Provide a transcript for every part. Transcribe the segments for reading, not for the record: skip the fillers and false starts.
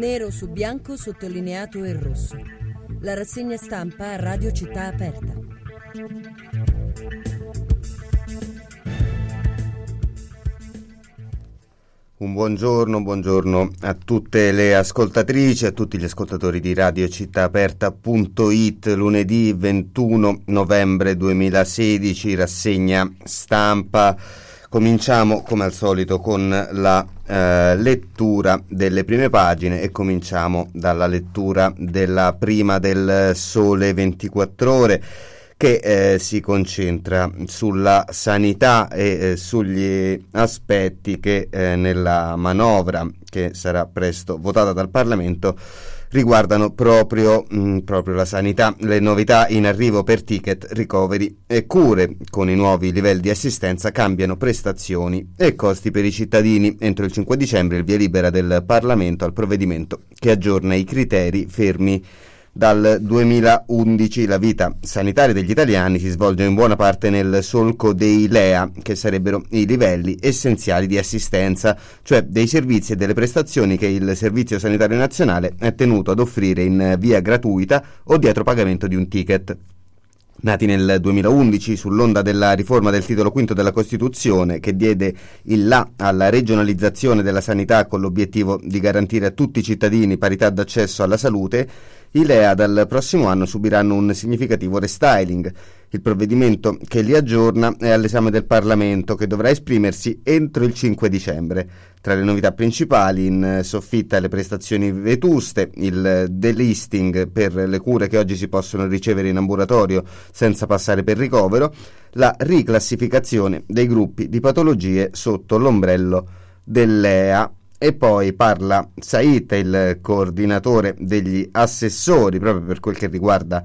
Nero su bianco sottolineato e rosso. La rassegna stampa a Radio Città Aperta. Un buongiorno a tutte le ascoltatrici, a tutti gli ascoltatori di radiocittaaperta.it. Lunedì 21 novembre 2016, rassegna stampa. Cominciamo come al solito con la lettura delle prime pagine e cominciamo dalla lettura della prima del Sole 24 Ore, che si concentra sulla sanità e sugli aspetti che nella manovra che sarà presto votata dal Parlamento riguardano proprio la sanità. Le novità in arrivo per ticket, ricoveri e cure. Con i nuovi livelli di assistenza cambiano prestazioni e costi per i cittadini. Entro il 5 dicembre il via libera del Parlamento al provvedimento che aggiorna i criteri fermi dal 2011. La vita sanitaria degli italiani si svolge in buona parte nel solco dei LEA, che sarebbero i livelli essenziali di assistenza, cioè dei servizi e delle prestazioni che il Servizio Sanitario Nazionale è tenuto ad offrire in via gratuita o dietro pagamento di un ticket. Nati nel 2011 sull'onda della riforma del titolo V della Costituzione, che diede il là alla regionalizzazione della sanità con l'obiettivo di garantire a tutti i cittadini parità d'accesso alla salute, i LEA dal prossimo anno subiranno un significativo restyling. Il provvedimento che li aggiorna è all'esame del Parlamento, che dovrà esprimersi entro il 5 dicembre. Tra le novità principali, in soffitta le prestazioni vetuste, il delisting per le cure che oggi si possono ricevere in ambulatorio senza passare per ricovero, la riclassificazione dei gruppi di patologie sotto l'ombrello dell'EA. E poi parla Said, il coordinatore degli assessori, proprio per quel che riguarda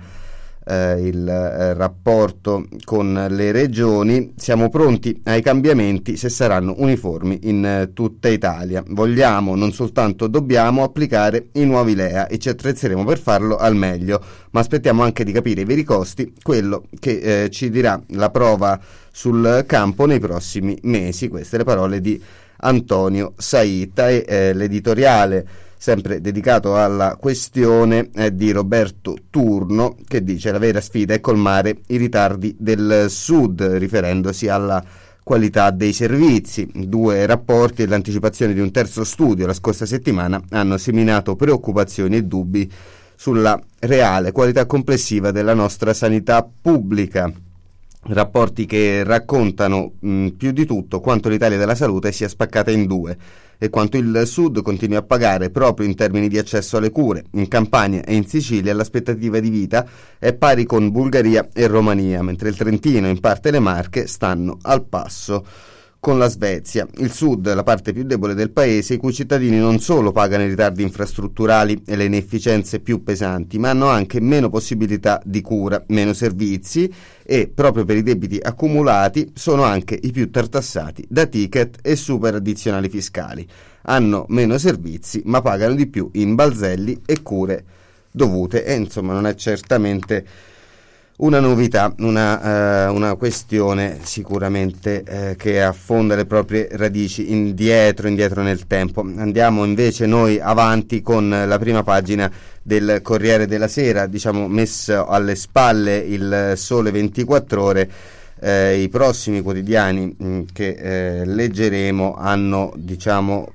il rapporto con le regioni. Siamo pronti ai cambiamenti se saranno uniformi in tutta Italia. Vogliamo, non soltanto dobbiamo, applicare i nuovi LEA e ci attrezzeremo per farlo al meglio, ma aspettiamo anche di capire i veri costi, quello che ci dirà la prova sul campo nei prossimi mesi. Queste le parole di Antonio Saita e l'editoriale sempre dedicato alla questione è di Roberto Turno, che dice: la vera sfida è colmare i ritardi del Sud, riferendosi alla qualità dei servizi. 2 rapporti e l'anticipazione di un terzo studio la scorsa settimana hanno seminato preoccupazioni e dubbi sulla reale qualità complessiva della nostra sanità pubblica. Rapporti che raccontano più di tutto quanto l'Italia della salute sia spaccata in 2 e quanto il Sud continui a pagare proprio in termini di accesso alle cure. In Campania e in Sicilia l'aspettativa di vita è pari con Bulgaria e Romania, mentre il Trentino e in parte le Marche stanno al passo con la Svezia. Il Sud è la parte più debole del paese, i cui cittadini non solo pagano i ritardi infrastrutturali e le inefficienze più pesanti, ma hanno anche meno possibilità di cura, meno servizi e, proprio per i debiti accumulati, sono anche i più tartassati da ticket e super addizionali fiscali. Hanno meno servizi, ma pagano di più in balzelli e cure dovute. E insomma non è certamente una novità, una questione sicuramente che affonda le proprie radici indietro nel tempo. Andiamo invece noi avanti con la prima pagina del Corriere della Sera, diciamo messo alle spalle il Sole 24 Ore. I prossimi quotidiani che leggeremo hanno, diciamo,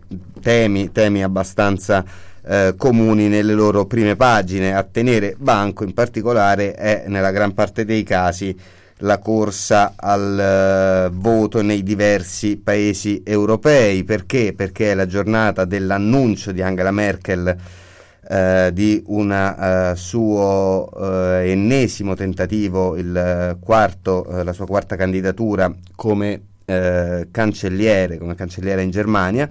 temi abbastanza comuni nelle loro prime pagine. A tenere banco in particolare è, nella gran parte dei casi, la corsa al voto nei diversi paesi europei. Perché? Perché è la giornata dell'annuncio di Angela Merkel di una suo ennesimo tentativo, la sua quarta candidatura come cancelliere in Germania,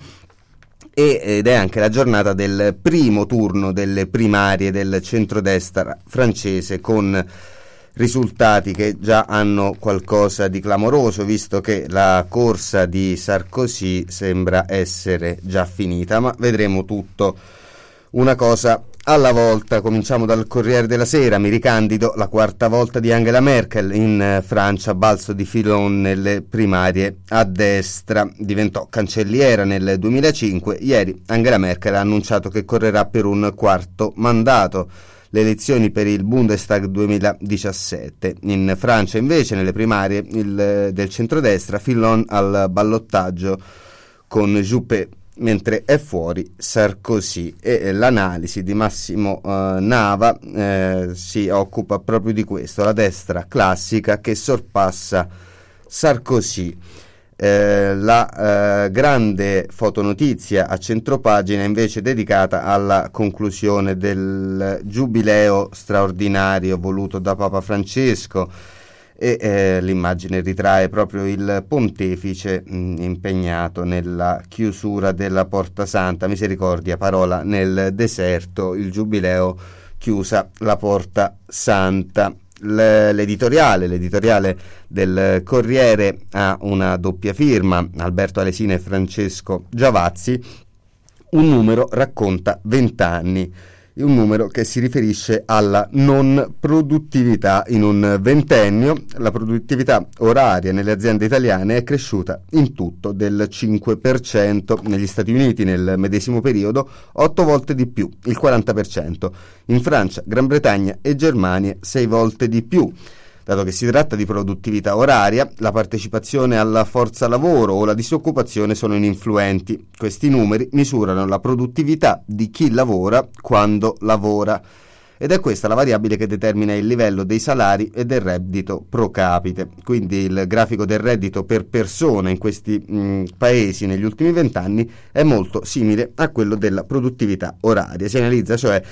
ed è anche la giornata del primo turno delle primarie del centrodestra francese, con risultati che già hanno qualcosa di clamoroso, visto che la corsa di Sarkozy sembra essere già finita, ma vedremo tutto. Una cosa alla volta. Cominciamo dal Corriere della Sera. Mi ricandido, la quarta volta di Angela Merkel. In Francia, balzo di Fillon nelle primarie a destra. Diventò cancelliera nel 2005. Ieri Angela Merkel ha annunciato che correrà per un quarto mandato. Le elezioni per il Bundestag 2017. In Francia invece, nelle primarie del centrodestra, Fillon al ballottaggio con Juppé, mentre è fuori Sarkozy. E l'analisi di Massimo Nava si occupa proprio di questo, la destra classica che sorpassa Sarkozy. La grande fotonotizia a centropagina invece dedicata alla conclusione del giubileo straordinario voluto da Papa Francesco, e l'immagine ritrae proprio il pontefice impegnato nella chiusura della Porta Santa. Misericordia, parola nel deserto, il giubileo chiusa la Porta Santa. L'editoriale del Corriere ha una doppia firma, Alberto Alesina e Francesco Giavazzi. Un numero racconta 20 anni, un numero che si riferisce alla non produttività. In un ventennio la produttività oraria nelle aziende italiane è cresciuta in tutto del 5%, negli Stati Uniti nel medesimo periodo 8 volte di più, il 40%, in Francia, Gran Bretagna e Germania 6 volte di più. Dato che si tratta di produttività oraria, la partecipazione alla forza lavoro o la disoccupazione sono ininfluenti. Questi numeri misurano la produttività di chi lavora quando lavora, ed è questa la variabile che determina il livello dei salari e del reddito pro capite. Quindi il grafico del reddito per persona in questi paesi negli ultimi 20 anni è molto simile a quello della produttività oraria. Si analizza cioè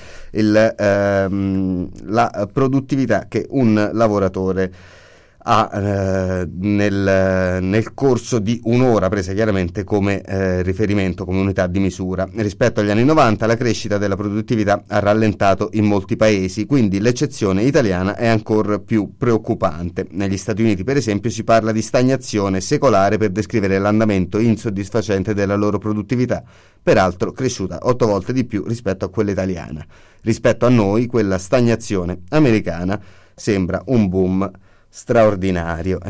la produttività che un lavoratore ha nel corso di un'ora, presa chiaramente come riferimento, come unità di misura. Rispetto agli anni 90 la crescita della produttività ha rallentato in molti paesi, quindi l'eccezione italiana è ancora più preoccupante. Negli Stati Uniti, per esempio, si parla di stagnazione secolare per descrivere l'andamento insoddisfacente della loro produttività, peraltro cresciuta 8 volte di più rispetto a quella italiana. Rispetto a noi, quella stagnazione americana sembra un boom straordinario.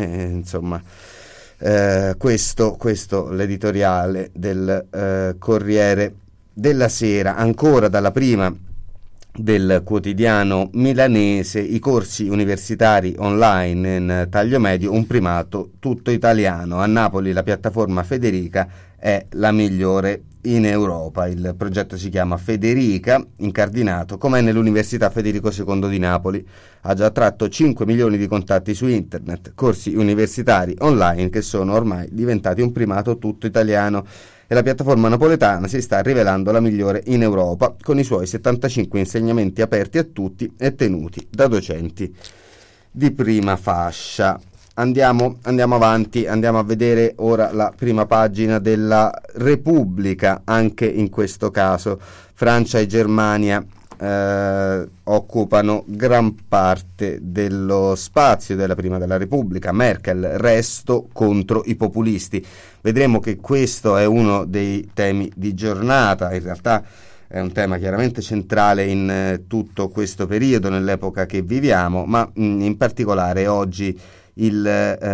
Questo l'editoriale del Corriere della Sera. Ancora dalla prima del quotidiano milanese, i corsi universitari online in taglio medio, un primato tutto italiano. A Napoli la piattaforma Federica è la migliore in Europa. Il progetto si chiama Federica, incardinato com'è nell'Università Federico II di Napoli. Ha già attratto 5 milioni di contatti su internet, corsi universitari online che sono ormai diventati un primato tutto italiano, e la piattaforma napoletana si sta rivelando la migliore in Europa, con i suoi 75 insegnamenti aperti a tutti e tenuti da docenti di prima fascia. Andiamo avanti, andiamo a vedere ora la prima pagina della Repubblica. Anche in questo caso Francia e Germania occupano gran parte dello spazio della prima della Repubblica. Merkel, resto contro i populisti. Vedremo che questo è uno dei temi di giornata. In realtà è un tema chiaramente centrale in tutto questo periodo, nell'epoca che viviamo, ma in particolare oggi il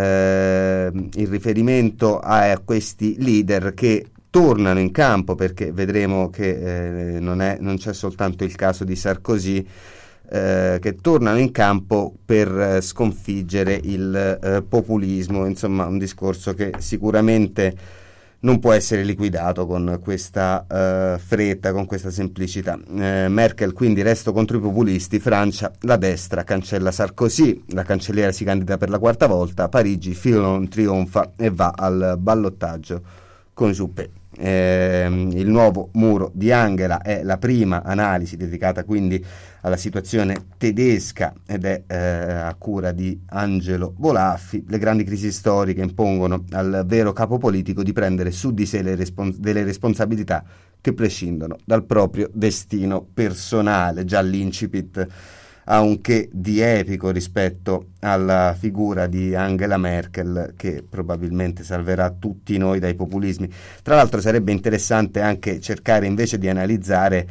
riferimento a questi leader che tornano in campo, perché vedremo che non c'è soltanto il caso di Sarkozy, che tornano in campo per sconfiggere il populismo. Insomma, un discorso che sicuramente non può essere liquidato con questa fretta, con questa semplicità. Merkel quindi resto contro i populisti. Francia, la destra cancella Sarkozy, la cancelliera si candida per la quarta volta. Parigi, Fillon trionfa e va al ballottaggio con Juppé. Il nuovo muro di Angela è la prima analisi dedicata quindi alla situazione tedesca, ed è a cura di Angelo Bolaffi. Le grandi crisi storiche impongono al vero capo politico di prendere su di sé delle responsabilità che prescindono dal proprio destino personale. Già l'incipit ha un che di epico rispetto alla figura di Angela Merkel, che probabilmente salverà tutti noi dai populismi. Tra l'altro sarebbe interessante anche cercare invece di analizzare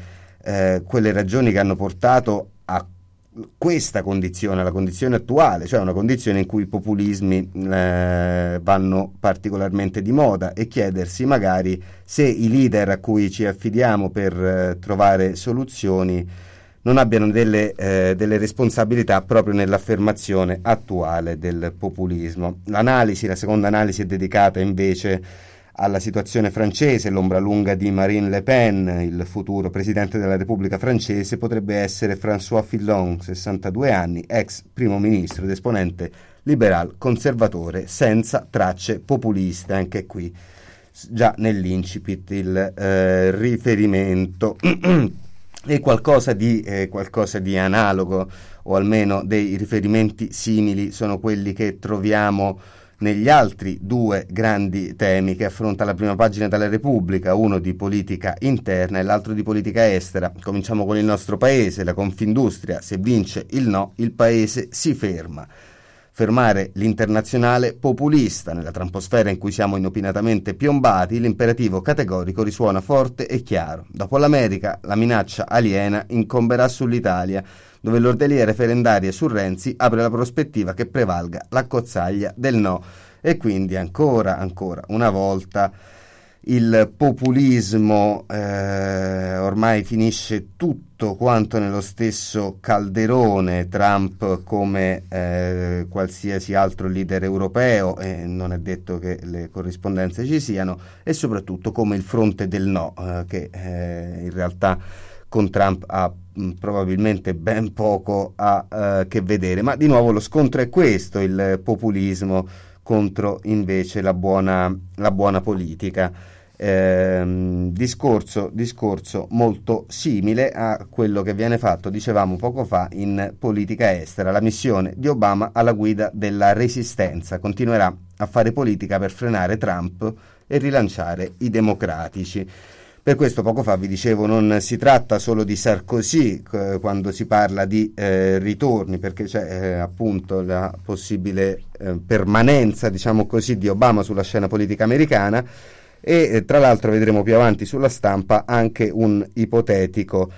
quelle ragioni che hanno portato a questa condizione, la condizione attuale, cioè una condizione in cui i populismi vanno particolarmente di moda, e chiedersi magari se i leader a cui ci affidiamo per trovare soluzioni non abbiano delle responsabilità proprio nell'affermazione attuale del populismo. La seconda analisi è dedicata invece alla situazione francese. L'ombra lunga di Marine Le Pen, il futuro presidente della Repubblica francese, potrebbe essere François Fillon, 62 anni, ex primo ministro ed esponente liberal conservatore senza tracce populiste. Anche qui già nell'incipit il riferimento e qualcosa di analogo, o almeno dei riferimenti simili, sono quelli che troviamo negli altri due grandi temi che affronta la prima pagina della Repubblica, uno di politica interna e l'altro di politica estera. Cominciamo con il nostro paese. La Confindustria: se vince il no, il paese si ferma. Fermare l'internazionale populista. Nella tramposfera in cui siamo inopinatamente piombati, l'imperativo categorico risuona forte e chiaro. Dopo l'America, la minaccia aliena incomberà sull'Italia, dove l'ordelia referendaria su Renzi apre la prospettiva che prevalga l'accozzaglia del no. E quindi ancora una volta il populismo ormai finisce tutto quanto nello stesso calderone. Trump come qualsiasi altro leader europeo, e non è detto che le corrispondenze ci siano, e soprattutto come il fronte del no, che in realtà con Trump ha probabilmente ben poco a che vedere. Ma di nuovo lo scontro è questo: il populismo contro invece la buona politica. Discorso molto simile a quello che viene fatto, dicevamo poco fa, in politica estera. La missione di Obama alla guida della resistenza continuerà a fare politica per frenare Trump e rilanciare i democratici. Per questo poco fa vi dicevo, non si tratta solo di Sarkozy quando si parla di ritorni, perché c'è appunto la possibile permanenza, diciamo così, di Obama sulla scena politica americana, e tra l'altro vedremo più avanti sulla stampa anche un ipotetico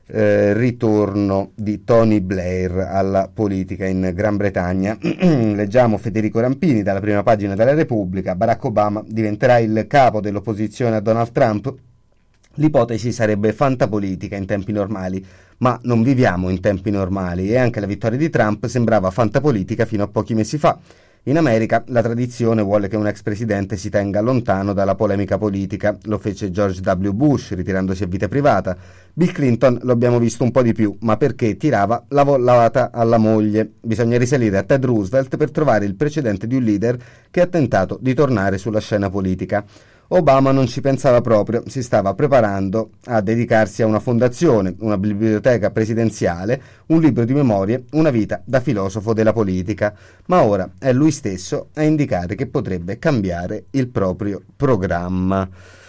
ritorno di Tony Blair alla politica in Gran Bretagna. Leggiamo Federico Rampini dalla prima pagina della Repubblica: Barack Obama diventerà il capo dell'opposizione a Donald Trump. L'ipotesi sarebbe fantapolitica in tempi normali, ma non viviamo in tempi normali, e anche la vittoria di Trump sembrava fantapolitica fino a pochi mesi fa. In America la tradizione vuole che un ex presidente si tenga lontano dalla polemica politica. Lo fece George W. Bush ritirandosi a vita privata. Bill Clinton lo abbiamo visto un po' di più, ma perché tirava la volata alla moglie. Bisogna risalire a Ted Roosevelt per trovare il precedente di un leader che ha tentato di tornare sulla scena politica. Obama non ci pensava proprio, si stava preparando a dedicarsi a una fondazione, una biblioteca presidenziale, un libro di memorie, una vita da filosofo della politica. Ma ora è lui stesso a indicare che potrebbe cambiare il proprio programma.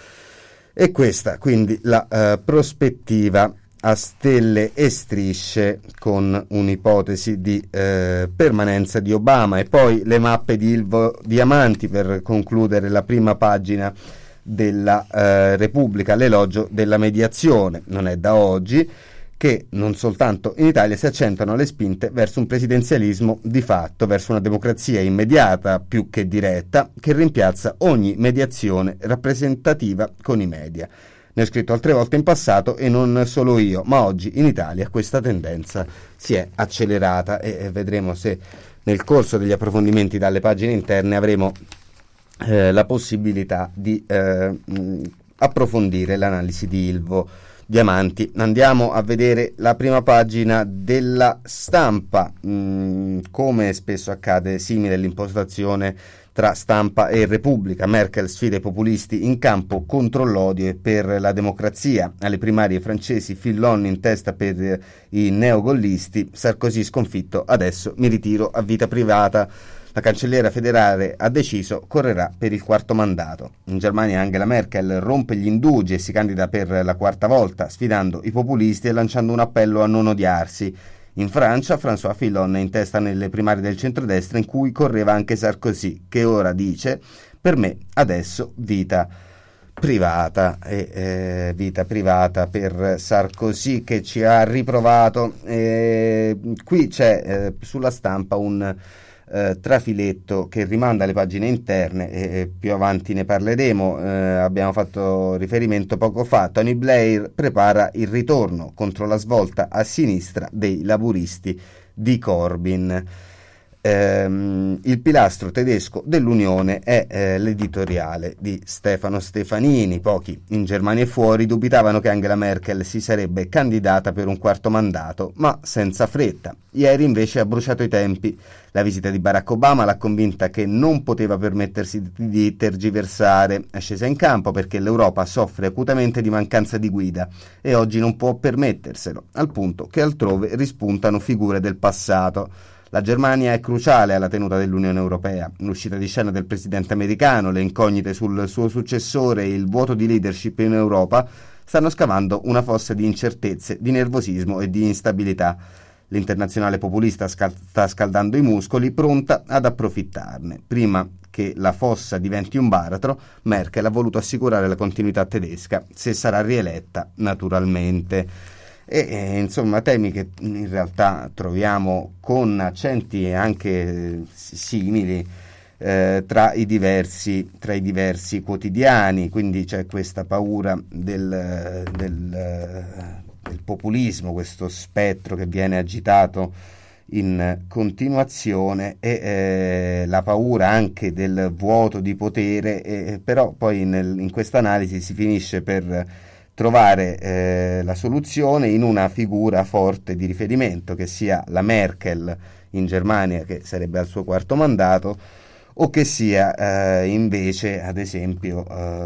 E questa quindi la prospettiva a stelle e strisce, con un'ipotesi di permanenza di Obama. E poi le mappe di Ilvo Diamanti per concludere la prima pagina della Repubblica: l'elogio della mediazione. Non è da oggi che non soltanto in Italia si accentuano le spinte verso un presidenzialismo di fatto, verso una democrazia immediata più che diretta, che rimpiazza ogni mediazione rappresentativa con i media. Ne ho scritto altre volte in passato, e non solo io, ma oggi in Italia questa tendenza si è accelerata, e vedremo se nel corso degli approfondimenti dalle pagine interne avremo la possibilità di approfondire l'analisi di Ilvo Diamanti. Andiamo a vedere la prima pagina della Stampa. Come spesso accade, simile l'impostazione tra Stampa e Repubblica. Merkel sfida i populisti in campo contro l'odio e per la democrazia. Alle primarie francesi, Fillon in testa per i neogollisti. Sarkozy sconfitto, adesso mi ritiro a vita privata. La cancelliera federale ha deciso, correrà per il quarto mandato. In Germania Angela Merkel rompe gli indugi e si candida per la quarta volta, sfidando i populisti e lanciando un appello a non odiarsi. In Francia François Fillon è in testa nelle primarie del centrodestra, in cui correva anche Sarkozy, che ora dice: per me adesso vita privata e vita privata per Sarkozy, che ci ha riprovato. Qui c'è sulla Stampa un trafiletto che rimanda alle pagine interne e più avanti ne parleremo. Abbiamo fatto riferimento poco fa: Tony Blair prepara il ritorno contro la svolta a sinistra dei laburisti di Corbyn. Il pilastro tedesco dell'Unione è l'editoriale di Stefano Stefanini. Pochi in Germania e fuori dubitavano che Angela Merkel si sarebbe candidata per un quarto mandato, ma senza fretta. Ieri invece ha bruciato i tempi. La visita di Barack Obama l'ha convinta che non poteva permettersi di tergiversare. È scesa in campo perché l'Europa soffre acutamente di mancanza di guida e oggi non può permetterselo, al punto che altrove rispuntano figure del passato. La Germania è cruciale alla tenuta dell'Unione Europea. L'uscita di scena del presidente americano, le incognite sul suo successore e il vuoto di leadership in Europa stanno scavando una fossa di incertezze, di nervosismo e di instabilità. L'internazionale populista sta scaldando i muscoli, pronta ad approfittarne. Prima che la fossa diventi un baratro, Merkel ha voluto assicurare la continuità tedesca, se sarà rieletta, naturalmente. Insomma, temi che in realtà troviamo con accenti anche simili tra i diversi quotidiani. Quindi c'è questa paura del populismo, questo spettro che viene agitato in continuazione, e la paura anche del vuoto di potere, però poi in questa analisi si finisce per trovare la soluzione in una figura forte di riferimento, che sia la Merkel in Germania, che sarebbe al suo quarto mandato, o che sia invece ad esempio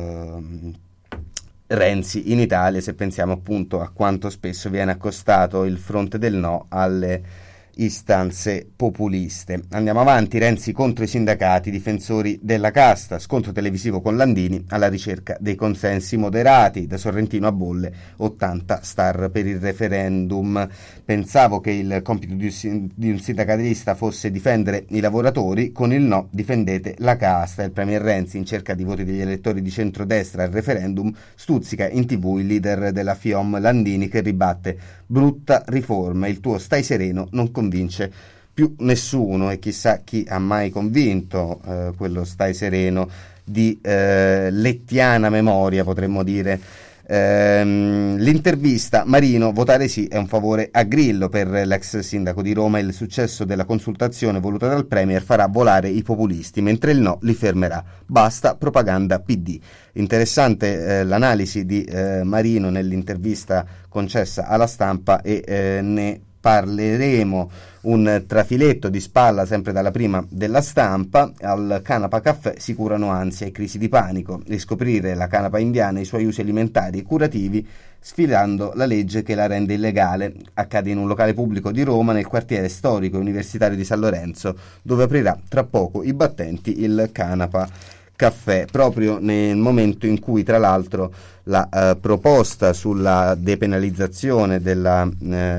Renzi in Italia, se pensiamo appunto a quanto spesso viene accostato il fronte del no alle istanze populiste. Andiamo avanti. Renzi contro i sindacati, difensori della casta, scontro televisivo con Landini alla ricerca dei consensi moderati. Da Sorrentino a Bolle, 80 star per il referendum. Pensavo che il compito di un sindacalista fosse difendere i lavoratori, con il no difendete la casta. Il premier Renzi, in cerca di voti degli elettori di centrodestra al referendum, stuzzica in TV il leader della FIOM Landini, che ribatte: brutta riforma, il tuo stai sereno non convince più nessuno. E chissà chi ha mai convinto quello stai sereno di lettiana memoria, potremmo dire. L'intervista: Marino, votare sì è un favore a Grillo. Per l'ex sindaco di Roma il successo della consultazione voluta dal premier farà volare i populisti, mentre il no li fermerà. Basta propaganda PD. Interessante l'analisi di Marino nell'intervista concessa alla Stampa, e ne parleremo. Un trafiletto di spalla sempre dalla prima della Stampa: al Canapa Caffè si curano ansia e crisi di panico, riscoprire la canapa indiana e i suoi usi alimentari e curativi, sfidando la legge che la rende illegale. Accade in un locale pubblico di Roma, nel quartiere storico e universitario di San Lorenzo, dove aprirà tra poco i battenti il Canapa Caffè, proprio nel momento in cui, tra l'altro, la proposta sulla depenalizzazione delle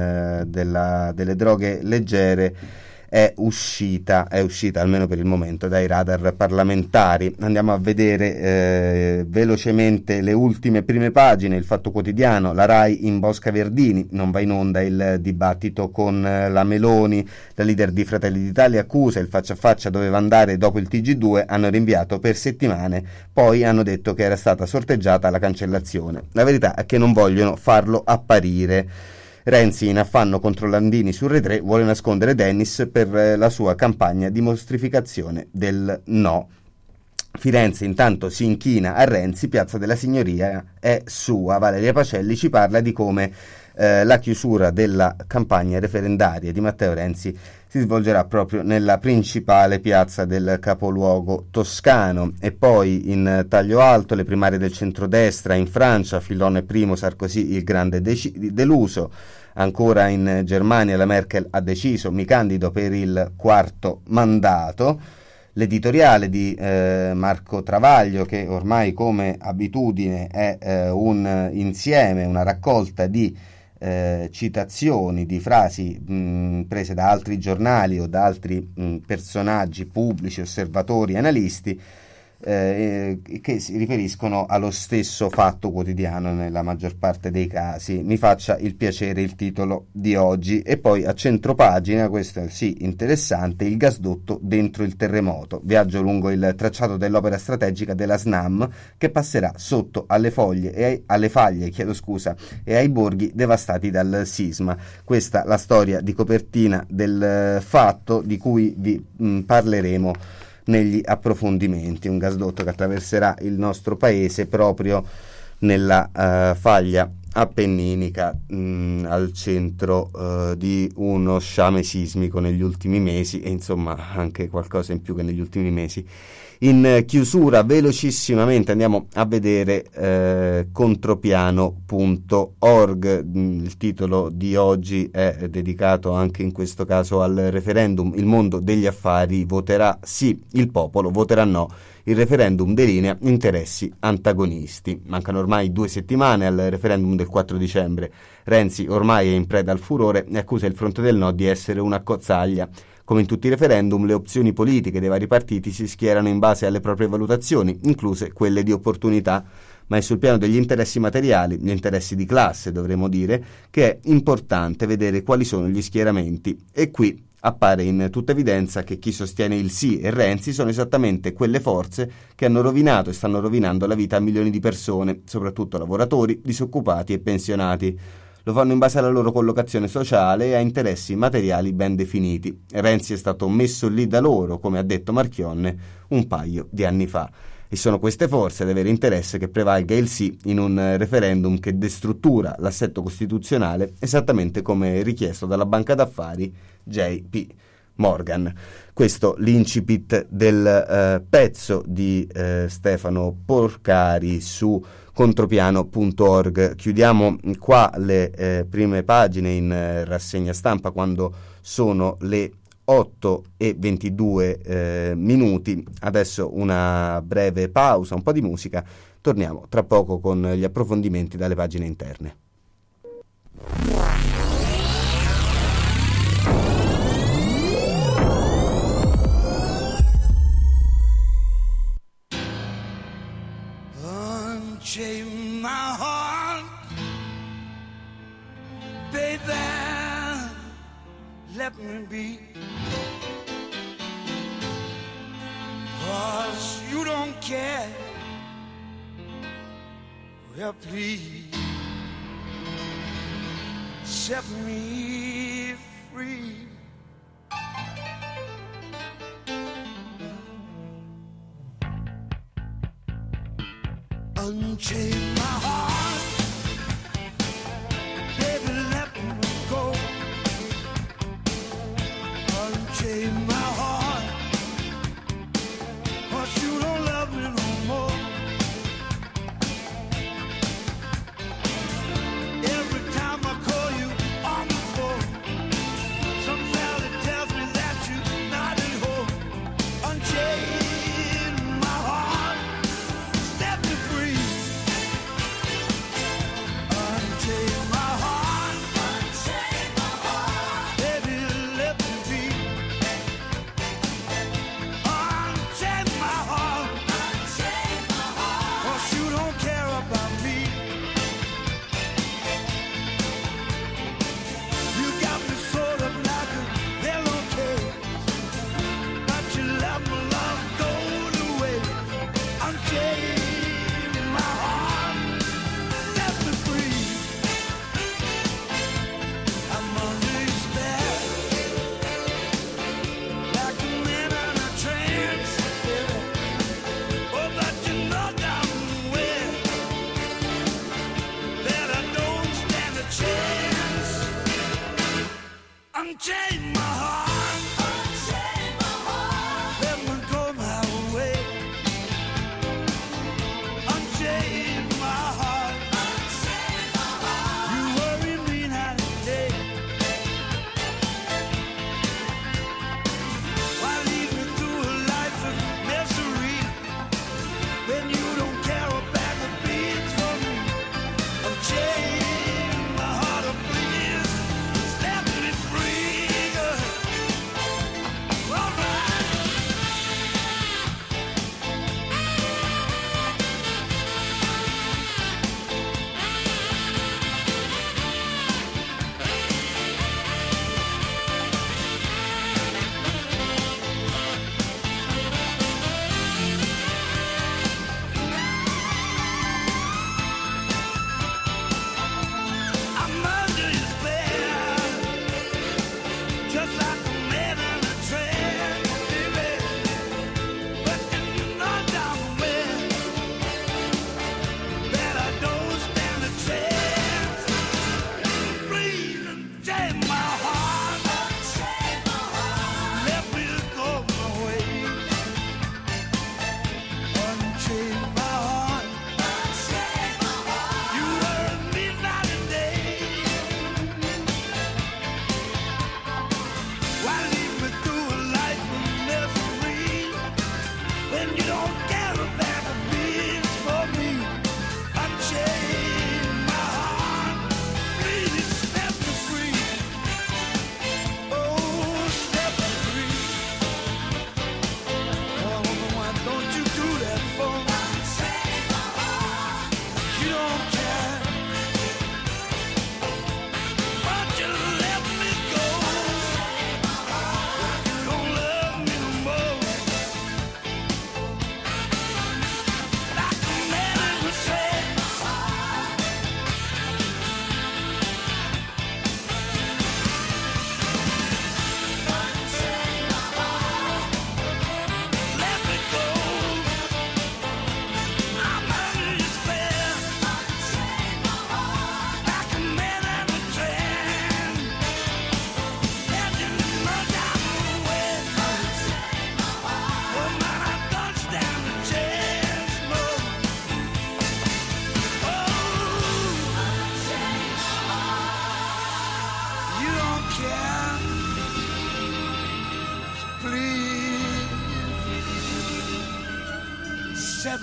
droghe leggere è uscita almeno per il momento dai radar parlamentari. Andiamo a vedere velocemente le ultime prime pagine. Il Fatto Quotidiano: la Rai imbosca Verdini, non va in onda il dibattito con la Meloni, la leader di Fratelli d'Italia accusa, il faccia a faccia doveva andare dopo il TG2, hanno rinviato per settimane, poi hanno detto che era stata sorteggiata la cancellazione. La verità è che non vogliono farlo apparire. Renzi, in affanno contro Landini su Rai 3, vuole nascondere Dennis per la sua campagna di mostrificazione del no. Firenze intanto si inchina a Renzi, Piazza della Signoria è sua. Valeria Pacelli ci parla di come la chiusura della campagna referendaria di Matteo Renzi si svolgerà proprio nella principale piazza del capoluogo toscano. E poi in taglio alto le primarie del centrodestra in Francia, Fillon è primo, Sarkozy il grande deluso. Ancora in Germania la Merkel ha deciso: mi candido per il quarto mandato. L'editoriale di Marco Travaglio, che ormai come abitudine è un insieme, una raccolta di citazioni di frasi prese da altri giornali o da altri personaggi pubblici, osservatori, analisti, che si riferiscono allo stesso fatto quotidiano nella maggior parte dei casi. Mi faccia il piacere il titolo di oggi. E poi a centropagina, questo è sì interessante, il gasdotto dentro il terremoto, viaggio lungo il tracciato dell'opera strategica della SNAM che passerà sotto alle faglie e ai borghi devastati dal sisma. Questa la storia di copertina del fatto di cui vi parleremo negli approfondimenti. Un gasdotto che attraverserà il nostro paese proprio nella faglia appenninica, al centro di uno sciame sismico negli ultimi mesi, e insomma anche qualcosa in più che negli ultimi mesi. In chiusura, velocissimamente andiamo a vedere contropiano.org. Il titolo di oggi è dedicato anche in questo caso al referendum. Il mondo degli affari voterà sì, il popolo voterà no. Il referendum delinea interessi antagonisti. Mancano ormai 2 settimane al referendum del 4 dicembre. Renzi ormai è in preda al furore e accusa il fronte del no di essere una cozzaglia. Come in tutti i referendum, le opzioni politiche dei vari partiti si schierano in base alle proprie valutazioni, incluse quelle di opportunità, ma è sul piano degli interessi materiali, gli interessi di classe, dovremmo dire, che è importante vedere quali sono gli schieramenti. E qui appare in tutta evidenza che chi sostiene il sì e Renzi sono esattamente quelle forze che hanno rovinato e stanno rovinando la vita a milioni di persone, soprattutto lavoratori, disoccupati e pensionati. Lo fanno in base alla loro collocazione sociale e a interessi materiali ben definiti. Renzi è stato messo lì da loro, come ha detto Marchionne un paio di anni fa. E sono queste forze ad avere interesse che prevalga il sì in un referendum che destruttura l'assetto costituzionale, esattamente come richiesto dalla banca d'affari JP Morgan. Questo l'incipit del pezzo di Stefano Porcari su contropiano.org. Chiudiamo qua le prime pagine in rassegna stampa quando sono le 8:22 minuti. Adesso una breve pausa, un po' di musica. Torniamo tra poco con gli approfondimenti dalle pagine interne. Unchain my heart, baby, let me be, 'cause you don't care, well please, set me free. Unchain my heart, baby, let me go. Unchain my heart, 'cause you don't love me no more. Every time I call you on the phone, some fella tells me that you're not at home. Unchain my heart, set me free.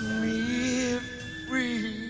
me free.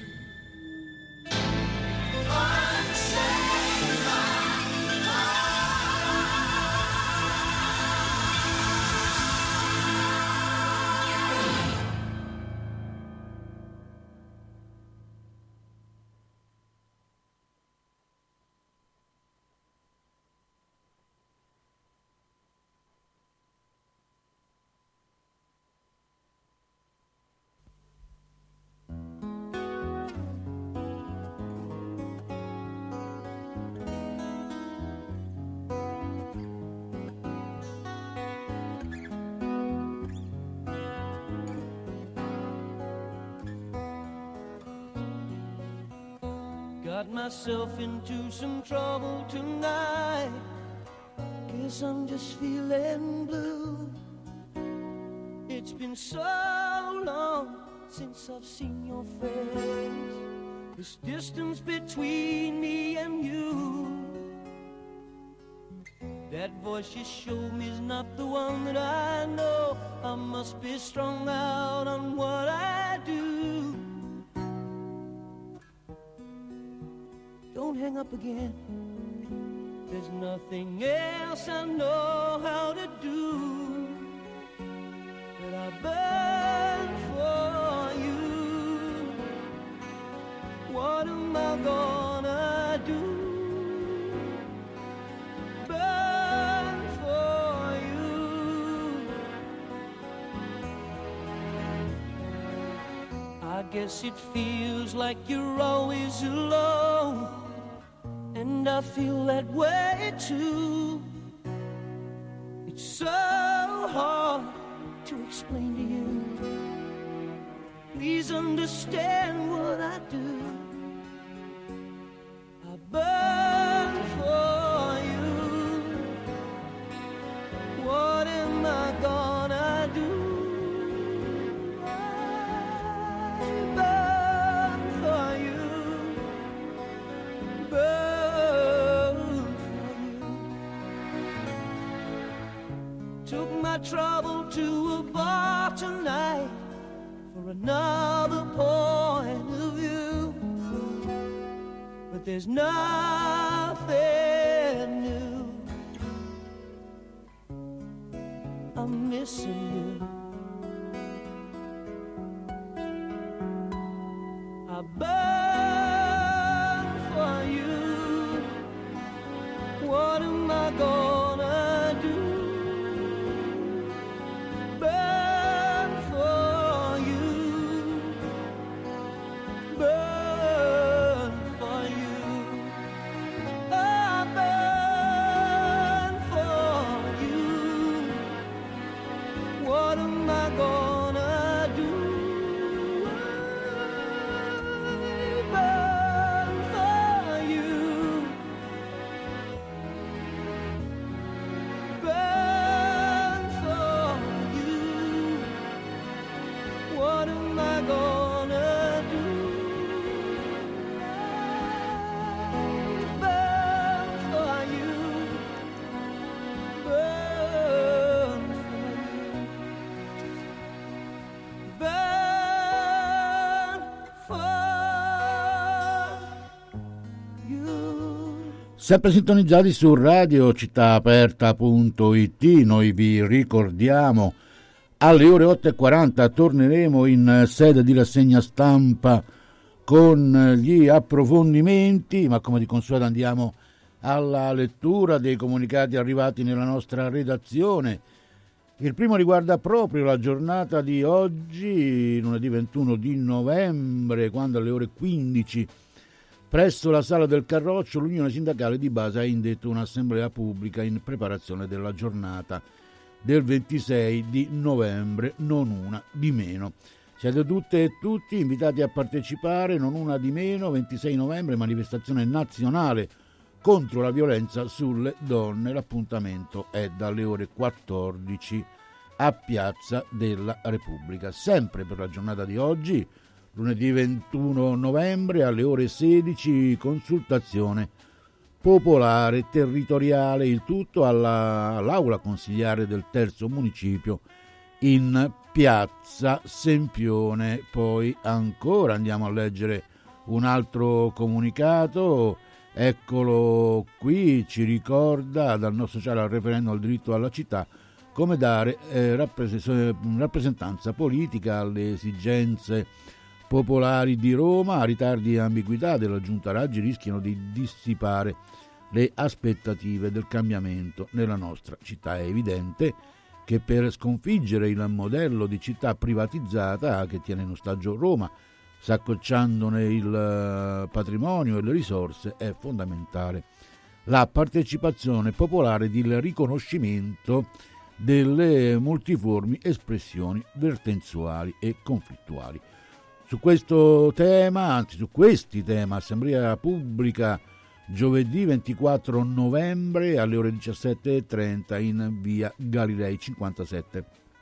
Got myself into some trouble tonight. Guess I'm just feeling blue. It's been so long since I've seen your face. This distance between me and you. That voice you showed me is not the one that I know. I must be strung out on what I do. Don't hang up again. There's nothing else I know how to do. But I burn for you. What am I gonna do? Burn for you. I guess it feels like you're always alone. And I feel that way too. It's so hard to explain to you. Please understand what I do. I burn for you. What am I gonna do? I burn for you. Burn. Took my trouble to a bar tonight for another point of view. But there's nothing new. I'm missing you. I burn for you. What am I gonna do? Burn for you. Burn for you. I burn for you. What am I gonna do? Burn for you. Burn for you. What am I gonna do? Burn for you. Burn for you. Sempre sintonizzati su Radio Città Aperta.it, noi vi ricordiamo alle ore 8:40 torneremo in sede di rassegna stampa con gli approfondimenti, ma come di consueto andiamo alla lettura dei comunicati arrivati nella nostra redazione. Il primo riguarda proprio la giornata di oggi, lunedì 21 di novembre, quando alle ore 15 presso la Sala del Carroccio l'Unione Sindacale di Base ha indetto un'assemblea pubblica in preparazione della giornata del 26 di novembre, non una di meno. Siete tutte e tutti invitati a partecipare, non una di meno, 26 novembre, manifestazione nazionale contro la violenza sulle donne. L'appuntamento è dalle ore 14 a Piazza della Repubblica. Sempre per la giornata di oggi, lunedì 21 novembre alle ore 16, consultazione popolare territoriale, il tutto all'aula consigliare del terzo municipio in Piazza Sempione. Poi ancora andiamo a leggere un altro comunicato, eccolo qui, ci ricorda dal no sociale al referendum al diritto alla città come dare rappresentanza politica alle esigenze popolari di Roma. Ritardi e ambiguità della giunta Raggi rischiano di dissipare le aspettative del cambiamento nella nostra città. È evidente che per sconfiggere il modello di città privatizzata che tiene in ostaggio Roma, saccocciandone il patrimonio e le risorse, è fondamentale la partecipazione popolare ed il riconoscimento delle multiformi espressioni vertenzuali e conflittuali. Su questo tema, anzi su questi temi, Assemblea Pubblica giovedì 24 novembre alle ore 17:30 in via Galilei 57.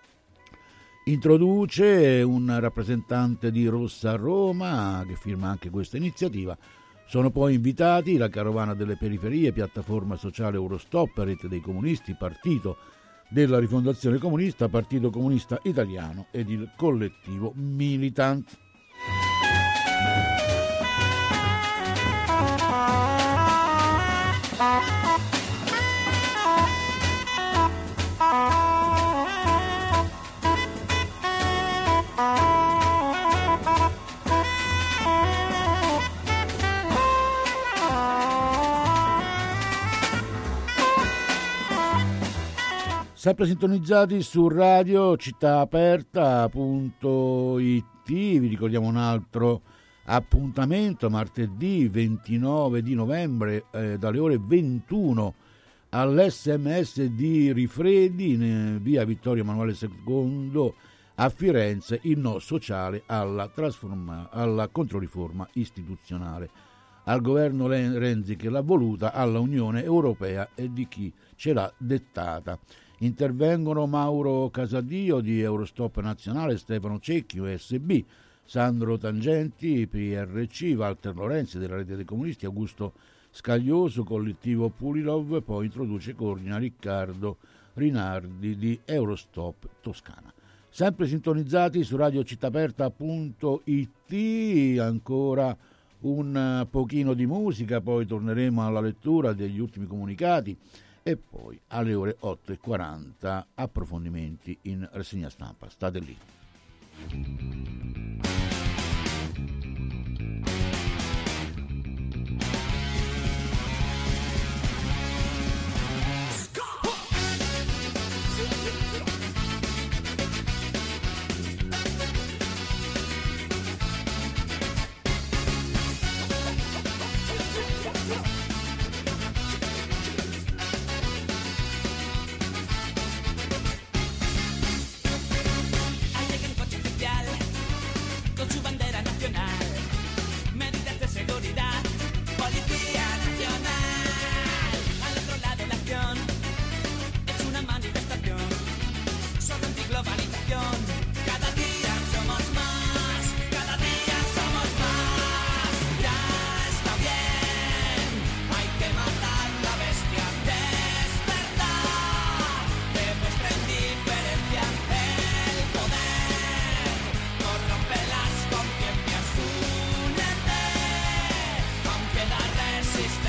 Introduce un rappresentante di Rossa Roma che firma anche questa iniziativa. Sono poi invitati la Carovana delle Periferie, piattaforma sociale Eurostop, Rete dei Comunisti, Partito della Rifondazione Comunista, Partito Comunista Italiano ed il collettivo Militant. Sempre sintonizzati su Radio Città Aperta.it. Vi ricordiamo un altro appuntamento martedì 29 di novembre dalle ore 21 all'SMS di Rifredi in via Vittorio Emanuele II a Firenze, il no sociale alla controriforma istituzionale, al governo Renzi che l'ha voluta, alla Unione Europea e di chi ce l'ha dettata. Intervengono Mauro Casadio di Eurostop Nazionale, Stefano Cecchi, USB, Sandro Tangenti, PRC, Walter Lorenzi della Rete dei Comunisti, Augusto Scaglioso, collettivo Pulilov, poi introduce e coordina Riccardo Rinardi di Eurostop Toscana. Sempre sintonizzati su radiocittaperta.it, ancora un pochino di musica, poi torneremo alla lettura degli ultimi comunicati e poi alle ore 8:40 approfondimenti in rassegna stampa. State lì. Resiste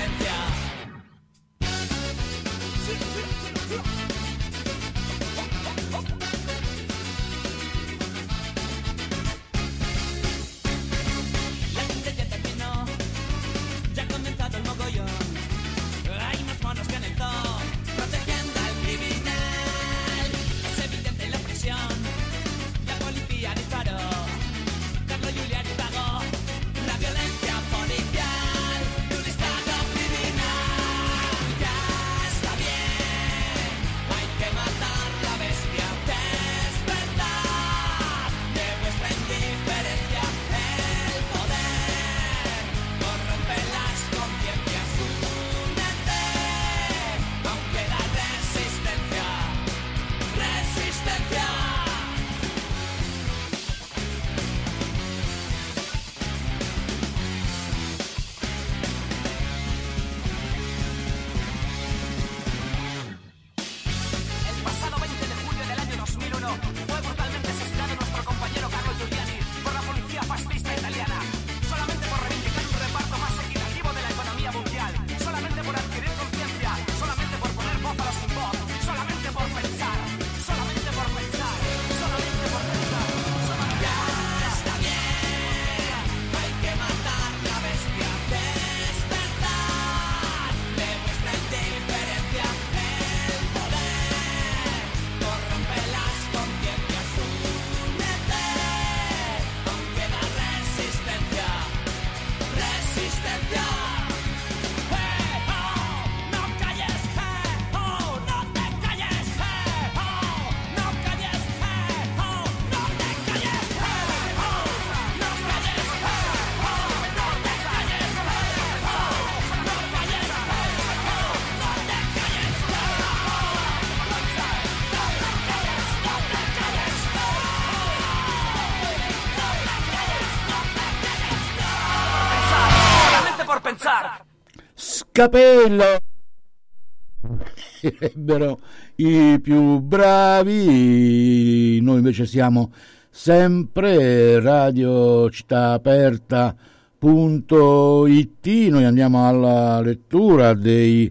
pensare. Scapello sarebbero i più bravi. Noi invece siamo sempre Radio Città Aperta.it. Noi andiamo alla lettura dei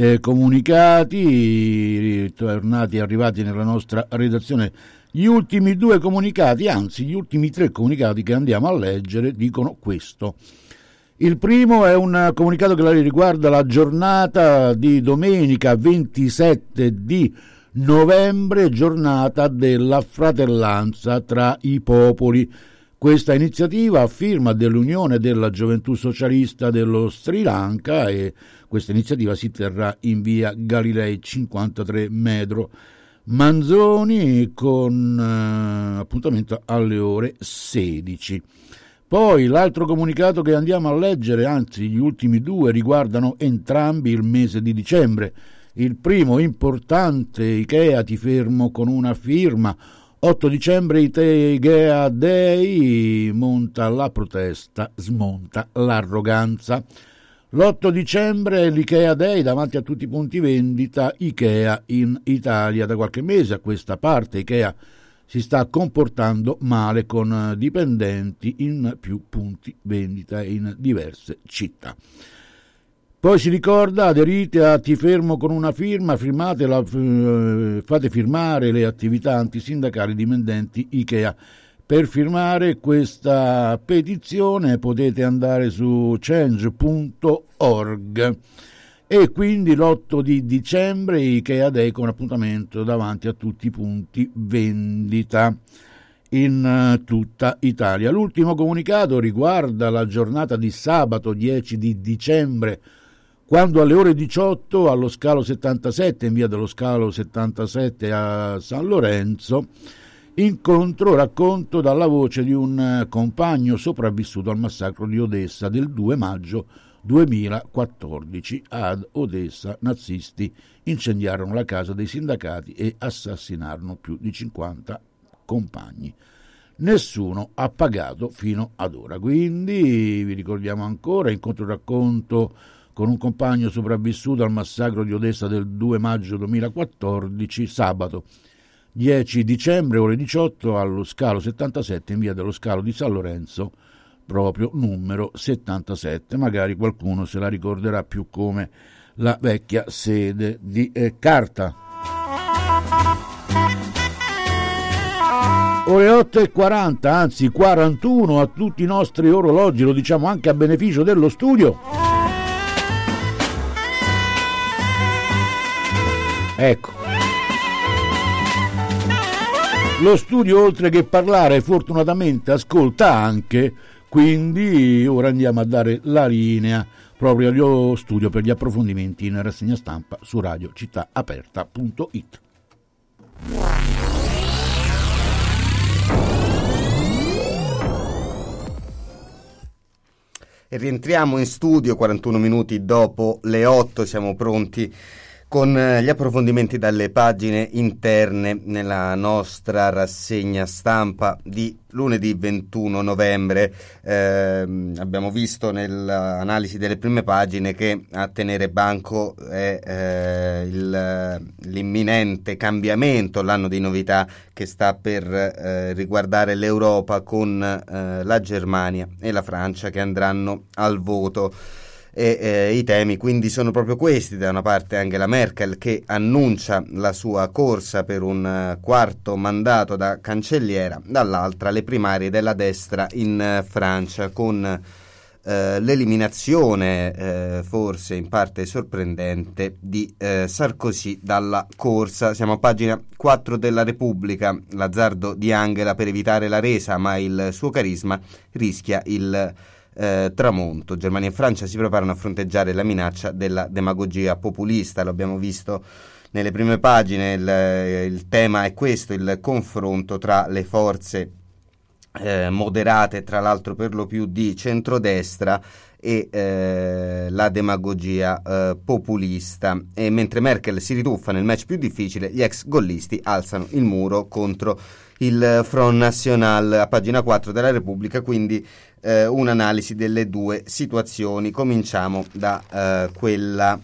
comunicati arrivati nella nostra redazione. Gli ultimi 2 comunicati, anzi gli ultimi 3 comunicati che andiamo a leggere dicono questo. Il primo è un comunicato che riguarda la giornata di domenica 27 di novembre, giornata della fratellanza tra i popoli. Questa iniziativa a firma dell'Unione della Gioventù Socialista dello Sri Lanka, e questa iniziativa si terrà in via Galilei 53 Medro Manzoni, con appuntamento alle ore 16. Poi l'altro comunicato che andiamo a leggere, anzi gli ultimi 2, riguardano entrambi il mese di dicembre. Il primo importante: Ikea, ti fermo con una firma. 8 dicembre Ikea Day, monta la protesta, smonta l'arroganza. L'8 dicembre è l'Ikea Day davanti a tutti i punti vendita Ikea in Italia. Da qualche mese a questa parte Ikea si sta comportando male con dipendenti in più punti vendita in diverse città. Poi si ricorda: aderite a Ti fermo con una firma, fate firmare le attività antisindacali dipendenti Ikea. Per firmare questa petizione potete andare su change.org. E quindi l'8 di dicembre Ikea Day, con appuntamento davanti a tutti i punti vendita in tutta Italia. L'ultimo comunicato riguarda la giornata di sabato 10 di dicembre, quando alle ore 18 allo Scalo 77, in via dello Scalo 77 a San Lorenzo, racconto dalla voce di un compagno sopravvissuto al massacro di Odessa del 2 maggio 2014. Ad Odessa nazisti incendiarono la casa dei sindacati e assassinarono più di 50 compagni. Nessuno ha pagato fino ad ora. Quindi vi ricordiamo ancora: incontro racconto con un compagno sopravvissuto al massacro di Odessa del 2 maggio 2014, sabato 10 dicembre, ore 18, allo Scalo 77, in via dello Scalo di San Lorenzo, proprio numero 77. Magari qualcuno se la ricorderà più come la vecchia sede di Carta. Ore 8:40, anzi 41 a tutti i nostri orologi, lo diciamo anche a beneficio dello studio. Ecco, lo studio, oltre che parlare, fortunatamente ascolta anche, quindi ora andiamo a dare la linea proprio allo studio per gli approfondimenti in rassegna stampa su radiocittaaperta.it. E rientriamo in studio 41 minuti dopo le 8, siamo pronti con gli approfondimenti dalle pagine interne nella nostra rassegna stampa di lunedì 21 novembre. Abbiamo visto nell'analisi delle prime pagine che a tenere banco è l'imminente cambiamento, l'anno di novità che sta per riguardare l'Europa, con la Germania e la Francia che andranno al voto. E i temi quindi sono proprio questi: da una parte Angela Merkel, che annuncia la sua corsa per un quarto mandato da cancelliera, dall'altra le primarie della destra in Francia, con l'eliminazione forse in parte sorprendente di Sarkozy dalla corsa. Siamo a pagina 4 della Repubblica: l'azzardo di Angela per evitare la resa, ma il suo carisma rischia il tramonto. Germania e Francia si preparano a fronteggiare la minaccia della demagogia populista. Lo abbiamo visto nelle prime pagine. Il tema è questo: il confronto tra le forze moderate, tra l'altro per lo più di centrodestra, e la demagogia populista. E mentre Merkel si rituffa nel match più difficile, gli ex gollisti alzano il muro contro il Front National. A pagina 4 della Repubblica quindi un'analisi delle due situazioni. Cominciamo da quella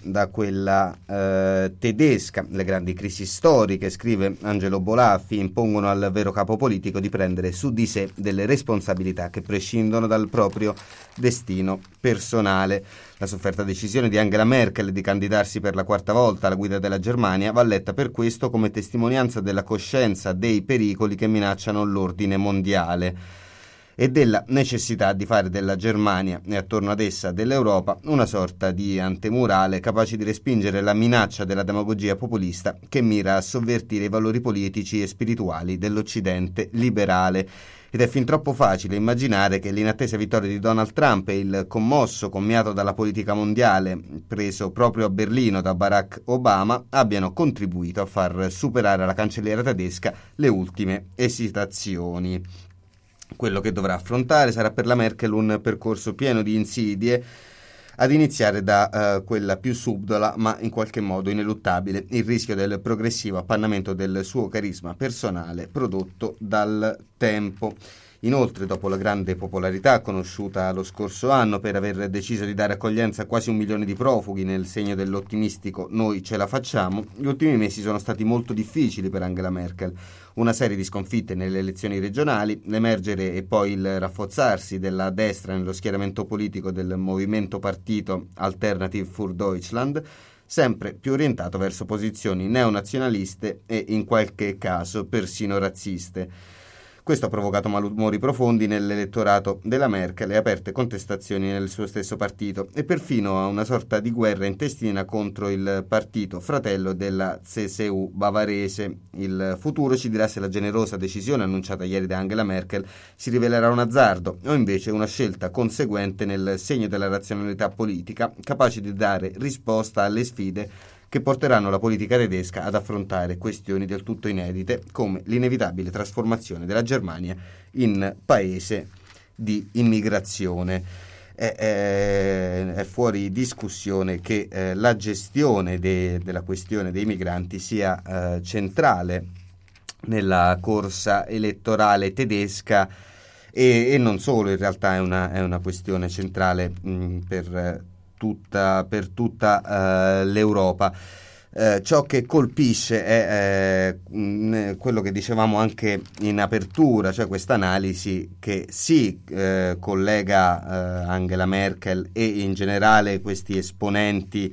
tedesca. Le grandi crisi storiche, scrive Angelo Bolaffi, impongono al vero capo politico di prendere su di sé delle responsabilità che prescindono dal proprio destino personale. La sofferta decisione di Angela Merkel di candidarsi per la quarta volta alla guida della Germania va letta per questo come testimonianza della coscienza dei pericoli che minacciano l'ordine mondiale e della necessità di fare della Germania e attorno ad essa dell'Europa una sorta di antemurale capace di respingere la minaccia della demagogia populista che mira a sovvertire i valori politici e spirituali dell'Occidente liberale. Ed è fin troppo facile immaginare che l'inattesa vittoria di Donald Trump e il commosso commiato dalla politica mondiale preso proprio a Berlino da Barack Obama abbiano contribuito a far superare alla cancelliera tedesca le ultime esitazioni. Quello che dovrà affrontare sarà per la Merkel un percorso pieno di insidie, ad iniziare da quella più subdola ma in qualche modo ineluttabile, il rischio del progressivo appannamento del suo carisma personale prodotto dal tempo. Inoltre, dopo la grande popolarità conosciuta lo scorso anno per aver deciso di dare accoglienza a quasi 1 milione di profughi nel segno dell'ottimistico "noi ce la facciamo", gli ultimi mesi sono stati molto difficili per Angela Merkel. Una serie di sconfitte nelle elezioni regionali, l'emergere e poi il rafforzarsi della destra nello schieramento politico del movimento partito Alternative für Deutschland, sempre più orientato verso posizioni neonazionaliste e in qualche caso persino razziste. Questo ha provocato malumori profondi nell'elettorato della Merkel e aperte contestazioni nel suo stesso partito e perfino a una sorta di guerra intestina contro il partito fratello della CSU bavarese. Il futuro ci dirà se la generosa decisione annunciata ieri da Angela Merkel si rivelerà un azzardo o invece una scelta conseguente nel segno della razionalità politica, capace di dare risposta alle sfide che porteranno la politica tedesca ad affrontare questioni del tutto inedite, come l'inevitabile trasformazione della Germania in paese di immigrazione. È fuori discussione che la gestione della questione dei migranti sia centrale nella corsa elettorale tedesca e non solo, in realtà è una questione centrale per tutta l'Europa. Ciò che colpisce è quello che dicevamo anche in apertura, cioè questa analisi che collega Angela Merkel e in generale questi esponenti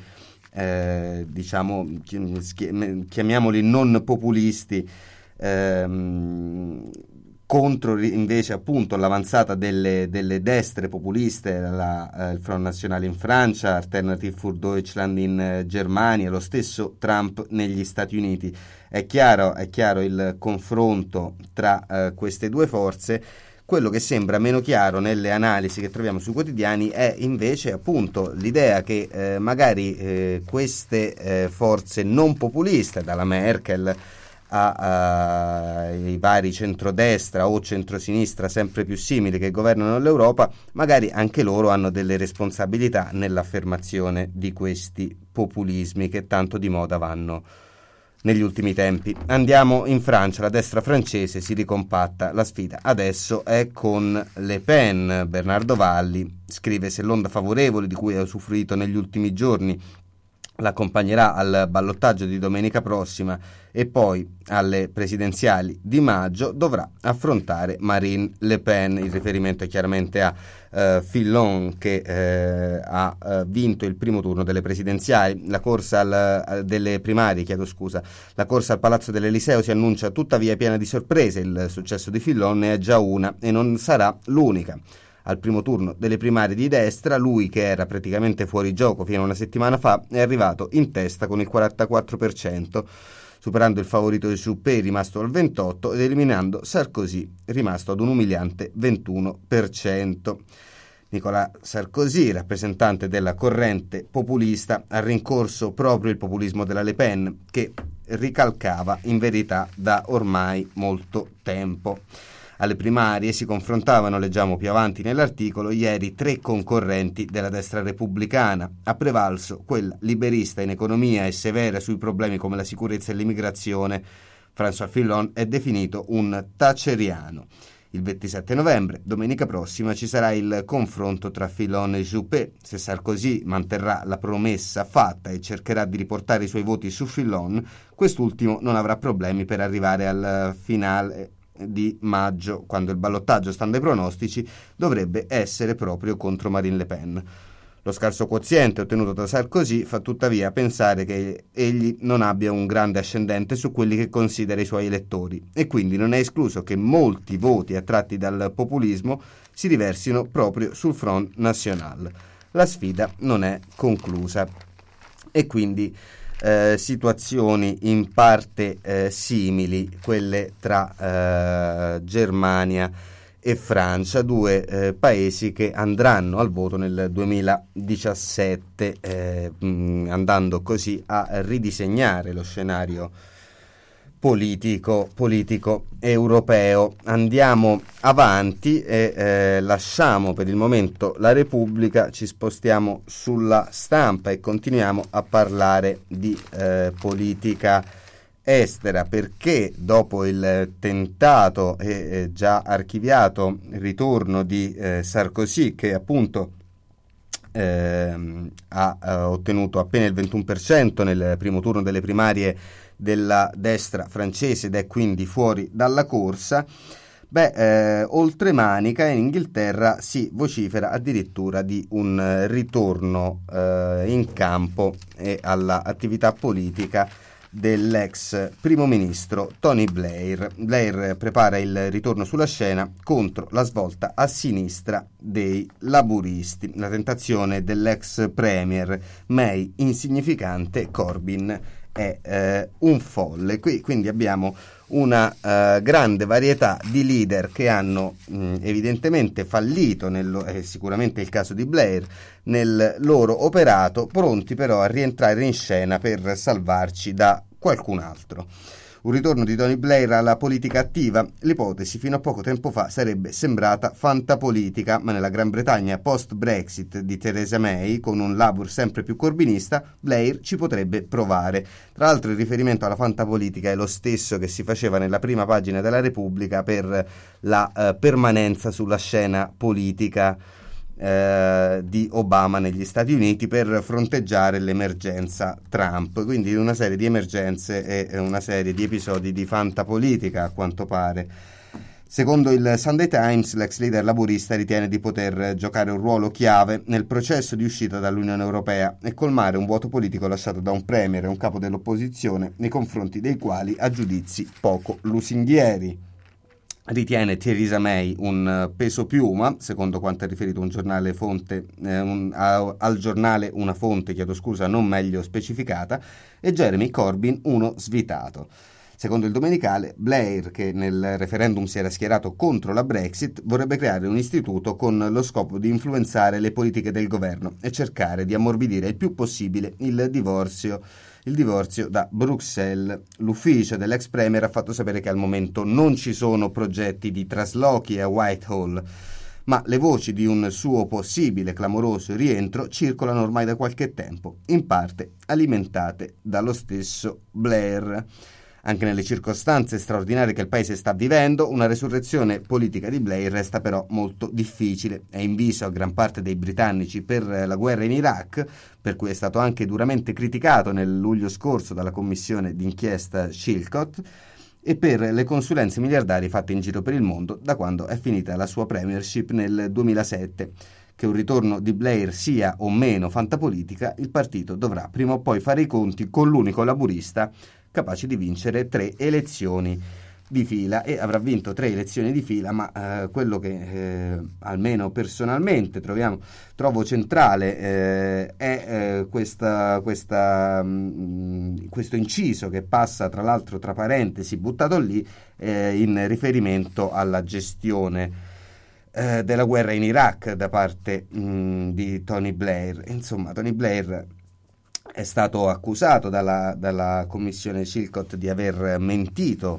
chiamiamoli non populisti, contro invece appunto l'avanzata delle destre populiste, il Front National in Francia, Alternative für Deutschland in Germania, lo stesso Trump negli Stati Uniti. È chiaro il confronto tra queste due forze. Quello che sembra meno chiaro nelle analisi che troviamo sui quotidiani è invece appunto l'idea che magari queste forze non populiste, dalla Merkel ai vari centrodestra o centrosinistra sempre più simili che governano l'Europa, magari anche loro hanno delle responsabilità nell'affermazione di questi populismi che tanto di moda vanno negli ultimi tempi. Andiamo in Francia, la destra francese si ricompatta, la sfida adesso è con Le Pen. Bernardo Valli scrive: se l'onda favorevole di cui ha usufruito negli ultimi giorni l'accompagnerà al ballottaggio di domenica prossima e poi alle presidenziali di maggio, dovrà affrontare Marine Le Pen. Il riferimento è chiaramente a Fillon, che ha vinto il primo turno delle presidenziali. La corsa delle primarie, la corsa al Palazzo dell'Eliseo si annuncia tuttavia piena di sorprese. Il successo di Fillon ne è già una e non sarà l'unica. Al primo turno delle primarie di destra, lui, che era praticamente fuori gioco fino a una settimana fa, è arrivato in testa con il 44%, superando il favorito di Juppé, rimasto al 28%, ed eliminando Sarkozy, rimasto ad un umiliante 21%. Nicolas Sarkozy, rappresentante della corrente populista, ha rincorso proprio il populismo della Le Pen, che ricalcava in verità da ormai molto tempo. Alle primarie si confrontavano, leggiamo più avanti nell'articolo, ieri 3 concorrenti della destra repubblicana. Ha prevalso quella liberista in economia e severa sui problemi come la sicurezza e l'immigrazione. François Fillon è definito un thatcheriano. Il 27 novembre, domenica prossima, ci sarà il confronto tra Fillon e Juppé. Se Sarkozy manterrà la promessa fatta e cercherà di riportare i suoi voti su Fillon, quest'ultimo non avrà problemi per arrivare al finale di maggio, quando il ballottaggio, stando ai pronostici, dovrebbe essere proprio contro Marine Le Pen. Lo scarso quoziente ottenuto da Sarkozy fa tuttavia pensare che egli non abbia un grande ascendente su quelli che considera i suoi elettori, e quindi non è escluso che molti voti attratti dal populismo si riversino proprio sul Front National. La sfida non è conclusa e quindi situazioni in parte simili, quelle tra Germania e Francia, due paesi che andranno al voto nel 2017, andando così a ridisegnare lo scenario politico europeo. Andiamo avanti e lasciamo per il momento la Repubblica, ci spostiamo sulla Stampa e continuiamo a parlare di politica estera, perché dopo il tentato e già archiviato ritorno di Sarkozy, che appunto ha ottenuto appena il 21% nel primo turno delle primarie della destra francese ed è quindi fuori dalla corsa, oltre Manica in Inghilterra si vocifera addirittura di un ritorno in campo e all'attività politica dell'ex primo ministro Tony Blair. Blair prepara il ritorno sulla scena contro la svolta a sinistra dei laburisti, la tentazione dell'ex premier May insignificante, Corbyn è un folle. Quindi abbiamo una grande varietà di leader che hanno evidentemente fallito, sicuramente il caso di Blair, nel loro operato, pronti però a rientrare in scena per salvarci da qualcun altro. Un ritorno di Tony Blair alla politica attiva? L'ipotesi fino a poco tempo fa sarebbe sembrata fantapolitica, ma nella Gran Bretagna post-Brexit di Theresa May, con un Labour sempre più corbynista, Blair ci potrebbe provare. Tra l'altro il riferimento alla fantapolitica è lo stesso che si faceva nella prima pagina della Repubblica per la permanenza sulla scena politica di Obama negli Stati Uniti per fronteggiare l'emergenza Trump. Quindi una serie di emergenze e una serie di episodi di fantapolitica, a quanto pare. Secondo il Sunday Times, l'ex leader laburista ritiene di poter giocare un ruolo chiave nel processo di uscita dall'Unione Europea e colmare un vuoto politico lasciato da un premier e un capo dell'opposizione nei confronti dei quali ha giudizi poco lusinghieri. Ritiene Theresa May un peso piuma, secondo quanto ha riferito un giornale al giornale una fonte, non meglio specificata, e Jeremy Corbyn uno svitato. Secondo il Domenicale, Blair, che nel referendum si era schierato contro la Brexit, vorrebbe creare un istituto con lo scopo di influenzare le politiche del governo e cercare di ammorbidire il più possibile il divorzio da Bruxelles. L'ufficio dell'ex premier ha fatto sapere che al momento non ci sono progetti di traslochi a Whitehall, ma le voci di un suo possibile clamoroso rientro circolano ormai da qualche tempo, in parte alimentate dallo stesso Blair. Anche nelle circostanze straordinarie che il paese sta vivendo, una resurrezione politica di Blair resta però molto difficile. È in viso a gran parte dei britannici per la guerra in Iraq, per cui è stato anche duramente criticato nel luglio scorso dalla commissione d'inchiesta Chilcot, e per le consulenze miliardarie fatte in giro per il mondo da quando è finita la sua premiership nel 2007. Che un ritorno di Blair sia o meno fantapolitica, il partito dovrà prima o poi fare i conti con l'unico laburista capace di vincere 3 elezioni di fila, e avrà vinto 3 elezioni di fila, ma quello che almeno personalmente trovo centrale è questo inciso che passa tra l'altro tra parentesi buttato lì in riferimento alla gestione della guerra in Iraq da parte di Tony Blair. Insomma, Tony Blair è stato accusato dalla commissione Chilcot di aver mentito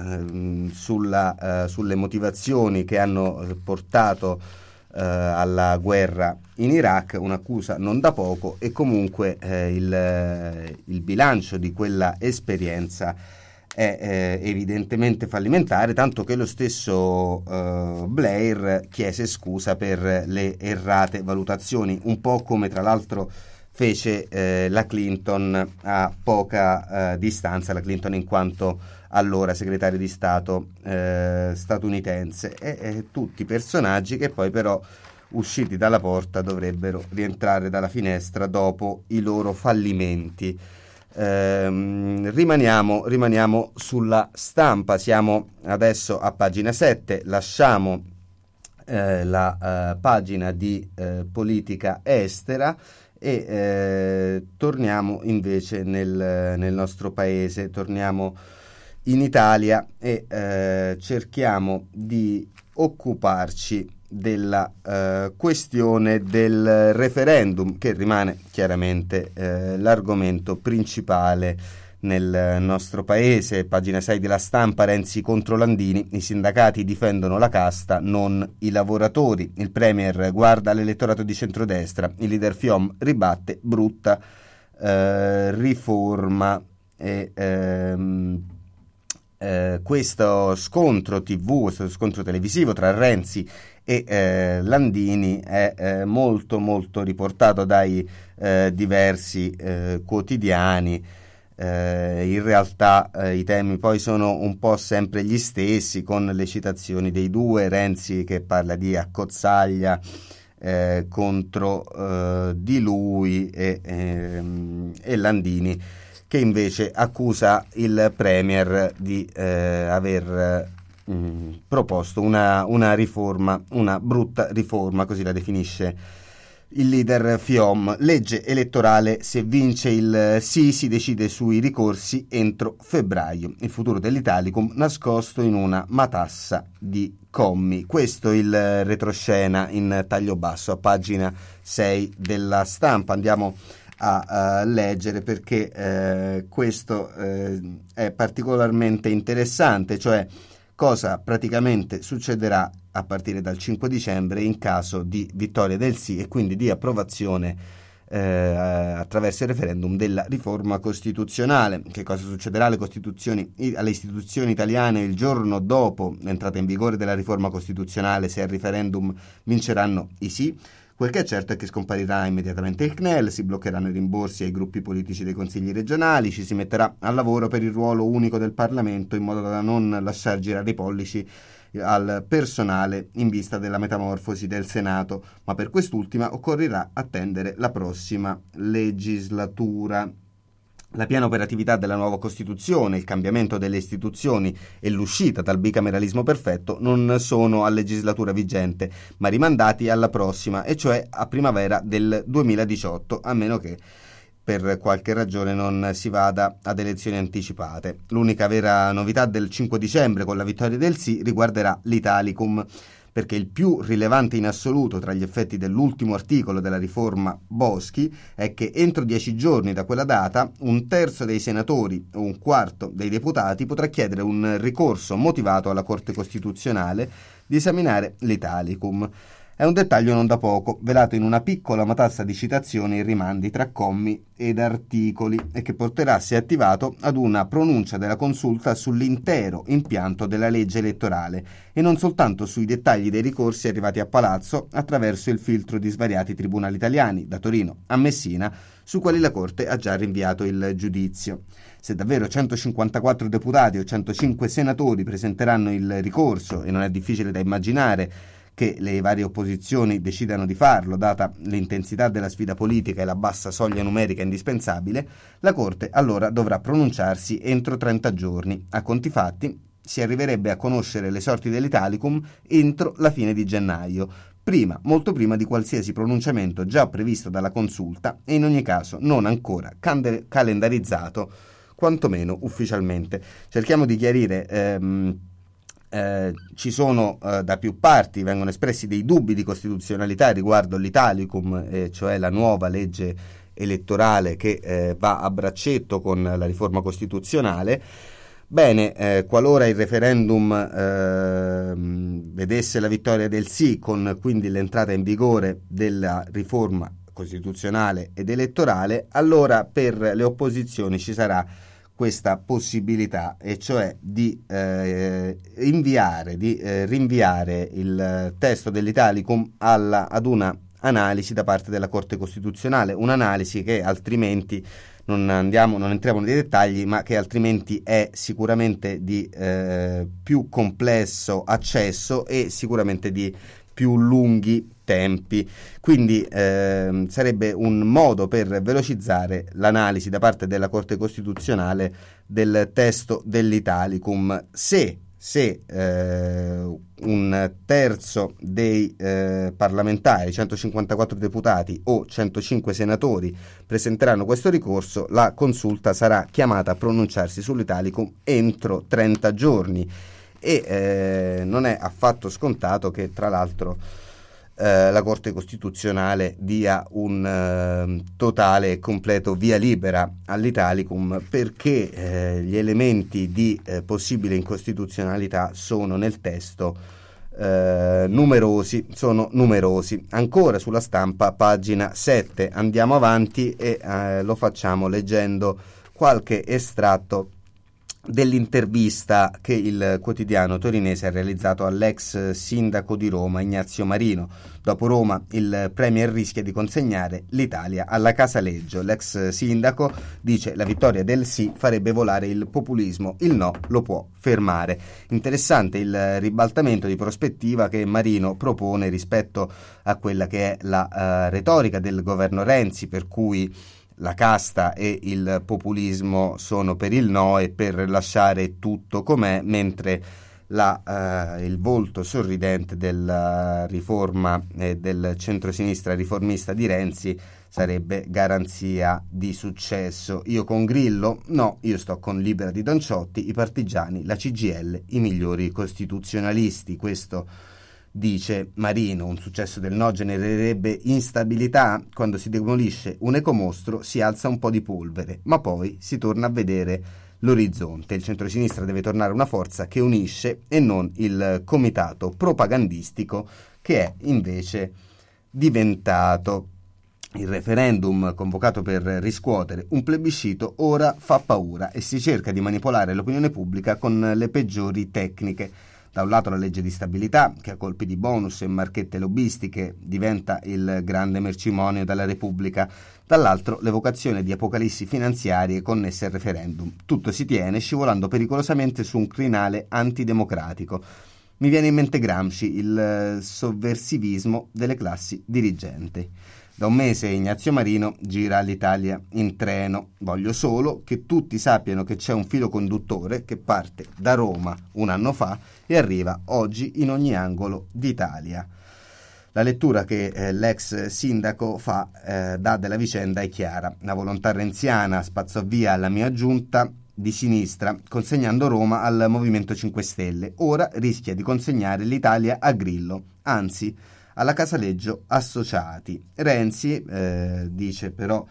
sulle motivazioni che hanno portato alla guerra in Iraq, un'accusa non da poco, e comunque il bilancio di quella esperienza è evidentemente fallimentare, tanto che lo stesso Blair chiese scusa per le errate valutazioni, un po' come tra l'altro fece la Clinton a poca distanza, la Clinton in quanto allora segretario di Stato statunitense, e tutti personaggi che poi però usciti dalla porta dovrebbero rientrare dalla finestra dopo i loro fallimenti. Rimaniamo sulla Stampa, siamo adesso a pagina 7, lasciamo la pagina di politica estera e torniamo invece nel nostro paese, torniamo in Italia e cerchiamo di occuparci della questione del referendum, che rimane chiaramente l'argomento principale nel nostro paese. Pagina 6 della Stampa: Renzi contro Landini, i sindacati difendono la casta, non i lavoratori. Il premier guarda l'elettorato di centrodestra, il leader Fiom ribatte brutta riforma. Questo scontro questo scontro televisivo tra Renzi e Landini è molto molto riportato dai diversi quotidiani. In realtà i temi poi sono un po' sempre gli stessi, con le citazioni dei due: Renzi che parla di accozzaglia contro di lui e Landini che invece accusa il premier di aver proposto una riforma, una brutta riforma, così la definisce il leader Fiom. Legge elettorale: se vince il sì si decide sui ricorsi entro febbraio. Il futuro dell'Italicum nascosto in una matassa di commi. Questo il retroscena in taglio basso a pagina 6 della Stampa. Andiamo a leggere perché questo è particolarmente interessante, cioè cosa praticamente succederà a partire dal 5 dicembre in caso di vittoria del sì e quindi di approvazione attraverso il referendum della riforma costituzionale. Che cosa succederà alle istituzioni italiane il giorno dopo l'entrata in vigore della riforma costituzionale se al referendum vinceranno i sì? Quel che è certo è che scomparirà immediatamente il CNEL, si bloccheranno i rimborsi ai gruppi politici dei consigli regionali, ci si metterà al lavoro per il ruolo unico del Parlamento in modo da non lasciar girare i pollici al personale in vista della metamorfosi del Senato, ma per quest'ultima occorrerà attendere la prossima legislatura. La piena operatività della nuova Costituzione, il cambiamento delle istituzioni e l'uscita dal bicameralismo perfetto non sono a legislatura vigente, ma rimandati alla prossima, e cioè a primavera del 2018, a meno che per qualche ragione non si vada ad elezioni anticipate. L'unica vera novità del 5 dicembre con la vittoria del sì riguarderà l'Italicum, perché il più rilevante in assoluto tra gli effetti dell'ultimo articolo della riforma Boschi è che entro 10 giorni da quella data un terzo dei senatori o un quarto dei deputati potrà chiedere un ricorso motivato alla Corte Costituzionale di esaminare l'Italicum. È un dettaglio non da poco, velato in una piccola matassa di citazioni e rimandi tra commi ed articoli, e che porterà, se attivato, ad una pronuncia della Consulta sull'intero impianto della legge elettorale e non soltanto sui dettagli dei ricorsi arrivati a Palazzo attraverso il filtro di svariati tribunali italiani, da Torino a Messina, su quali la Corte ha già rinviato il giudizio. Se davvero 154 deputati o 105 senatori presenteranno il ricorso, e non è difficile da immaginare che le varie opposizioni decidano di farlo, data l'intensità della sfida politica e la bassa soglia numerica indispensabile, la Corte allora dovrà pronunciarsi entro 30 giorni. A conti fatti si arriverebbe a conoscere le sorti dell'Italicum entro la fine di gennaio, prima, molto prima di qualsiasi pronunciamento già previsto dalla Consulta e in ogni caso non ancora calendarizzato, quantomeno ufficialmente. Cerchiamo di chiarire. Ci sono da più parti, vengono espressi dei dubbi di costituzionalità riguardo l'Italicum, cioè la nuova legge elettorale che va a braccetto con la riforma costituzionale. Bene, qualora il referendum vedesse la vittoria del sì, con quindi l'entrata in vigore della riforma costituzionale ed elettorale, allora per le opposizioni ci sarà questa possibilità, e cioè di rinviare il testo dell'Italicum ad una analisi da parte della Corte Costituzionale, un'analisi che altrimenti non entriamo nei dettagli, ma che altrimenti è sicuramente di più complesso accesso e sicuramente di più lunghi tempi. Quindi sarebbe un modo per velocizzare l'analisi da parte della Corte Costituzionale del testo dell'Italicum. Se un terzo dei parlamentari, 154 deputati o 105 senatori, presenteranno questo ricorso, la Consulta sarà chiamata a pronunciarsi sull'Italicum entro 30 giorni e non è affatto scontato che, tra l'altro, la Corte Costituzionale dia un totale e completo via libera all'Italicum, perché gli elementi di possibile incostituzionalità sono nel testo numerosi. Ancora sulla Stampa, pagina 7, andiamo avanti e lo facciamo leggendo qualche estratto dell'intervista che il quotidiano torinese ha realizzato all'ex sindaco di Roma Ignazio Marino. Dopo Roma il premier rischia di consegnare l'Italia alla Casaleggio. L'ex sindaco dice: la vittoria del sì farebbe volare il populismo, il no lo può fermare. Interessante il ribaltamento di prospettiva che Marino propone rispetto a quella che è la retorica del governo Renzi, per cui la casta e il populismo sono per il no e per lasciare tutto com'è, mentre il volto sorridente della riforma e del centrosinistra riformista di Renzi sarebbe garanzia di successo. Io con Grillo? No, io sto con Libera di Donciotti, i partigiani, la CGIL, i migliori costituzionalisti. Questo dice Marino. Un successo del no genererebbe instabilità. Quando si demolisce un ecomostro si alza un po' di polvere, ma poi si torna a vedere l'orizzonte. Il centrosinistra deve tornare una forza che unisce e non il comitato propagandistico che è invece diventato. Il referendum convocato per riscuotere un plebiscito ora fa paura e si cerca di manipolare l'opinione pubblica con le peggiori tecniche. Da un lato la legge di stabilità, che a colpi di bonus e marchette lobbistiche diventa il grande mercimonio della Repubblica, dall'altro l'evocazione di apocalissi finanziarie connesse al referendum. Tutto si tiene scivolando pericolosamente su un crinale antidemocratico. Mi viene in mente Gramsci, il sovversivismo delle classi dirigenti. Da un mese Ignazio Marino gira l'Italia in treno. Voglio solo che tutti sappiano che c'è un filo conduttore che parte da Roma un anno fa e arriva oggi in ogni angolo d'Italia. La lettura che l'ex sindaco dà della vicenda è chiara. La volontà renziana spazzò via la mia giunta di sinistra, consegnando Roma al Movimento 5 Stelle. Ora rischia di consegnare l'Italia a Grillo, anzi alla Casaleggio associati. Renzi, dice però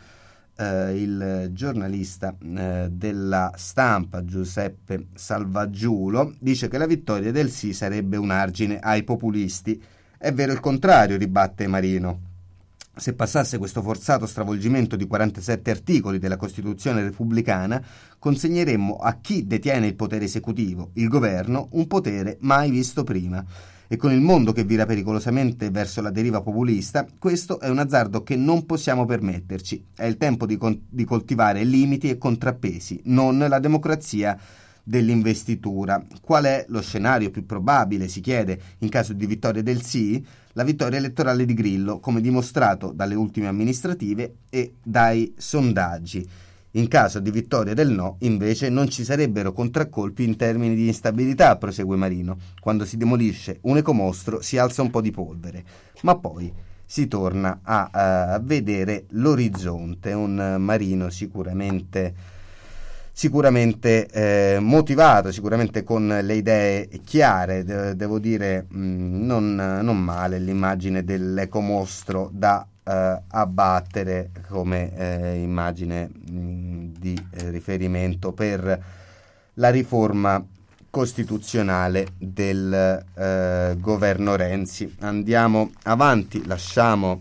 il giornalista della Stampa Giuseppe Salvaggiulo, dice che la vittoria del sì sarebbe un argine ai populisti. È vero il contrario, ribatte Marino. Se passasse questo forzato stravolgimento di 47 articoli della Costituzione repubblicana, consegneremmo a chi detiene il potere esecutivo, il governo, un potere mai visto prima. E con il mondo che vira pericolosamente verso la deriva populista, questo è un azzardo che non possiamo permetterci. È il tempo di coltivare limiti e contrappesi, non la democrazia dell'investitura. Qual è lo scenario più probabile, si chiede, in caso di vittoria del sì? La vittoria elettorale di Grillo, come dimostrato dalle ultime amministrative e dai sondaggi. In caso di vittoria del no, invece, non ci sarebbero contraccolpi in termini di instabilità, prosegue Marino. Quando si demolisce un ecomostro si alza un po' di polvere, ma poi si torna a vedere l'orizzonte. Un Marino sicuramente motivato, sicuramente con le idee chiare. Devo dire, non male l'immagine dell'ecomostro da abbattere come immagine di riferimento per la riforma costituzionale del governo Renzi. Andiamo avanti, lasciamo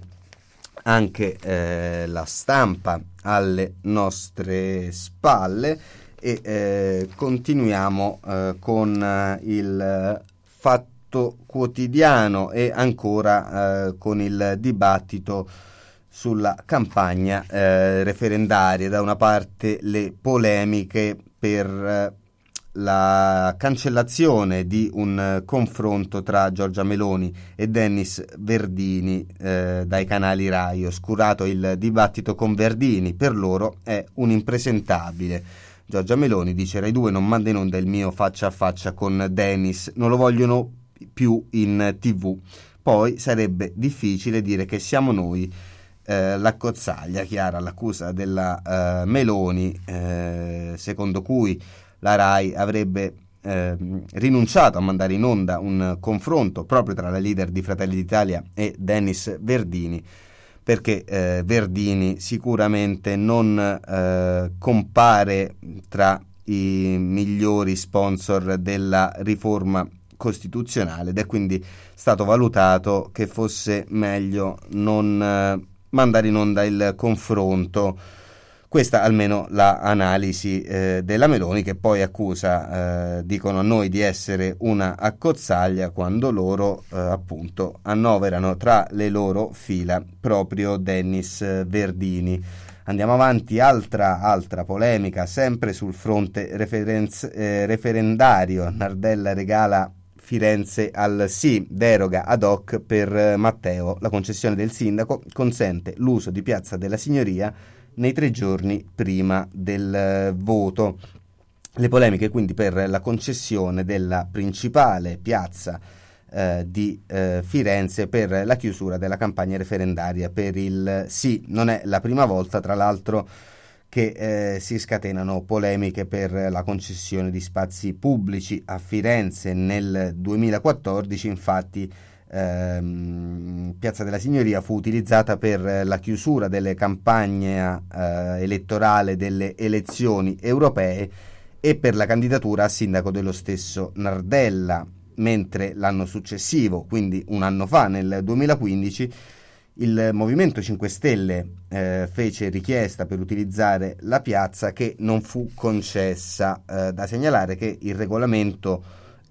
anche la Stampa alle nostre spalle e continuiamo con il Fatto Quotidiano e ancora con il dibattito sulla campagna referendaria. Da una parte le polemiche per la cancellazione di un confronto tra Giorgia Meloni e Dennis Verdini dai canali Rai, oscurato il dibattito con Verdini, per loro è un impresentabile. Giorgia Meloni dice: Rai 2 non manda in onda il mio faccia a faccia con Dennis, non lo vogliono più in TV, poi sarebbe difficile dire che siamo noi l'accozzaglia. Chiara l'accusa della Meloni, secondo cui la Rai avrebbe rinunciato a mandare in onda un confronto proprio tra la leader di Fratelli d'Italia e Dennis Verdini, perché Verdini sicuramente non compare tra i migliori sponsor della riforma costituzionale, ed è quindi stato valutato che fosse meglio non mandare in onda il confronto. Questa almeno l'analisi della Meloni, che poi accusa, dicono a noi, di essere una accozzaglia, quando loro appunto annoverano tra le loro fila proprio Dennis Verdini. Andiamo avanti, altra polemica sempre sul fronte referendario. Nardella regala Firenze al sì, deroga ad hoc per Matteo. La concessione del sindaco consente l'uso di Piazza della Signoria nei 3 giorni prima del voto. Le polemiche quindi per la concessione della principale piazza di Firenze per la chiusura della campagna referendaria per il sì. Non è la prima volta, tra l'altro, che si scatenano polemiche per la concessione di spazi pubblici a Firenze. Nel 2014, infatti, Piazza della Signoria fu utilizzata per la chiusura delle campagne elettorale delle elezioni europee e per la candidatura a sindaco dello stesso Nardella, mentre l'anno successivo, quindi un anno fa, nel 2015, il Movimento 5 Stelle fece richiesta per utilizzare la piazza, che non fu concessa. Da segnalare che il regolamento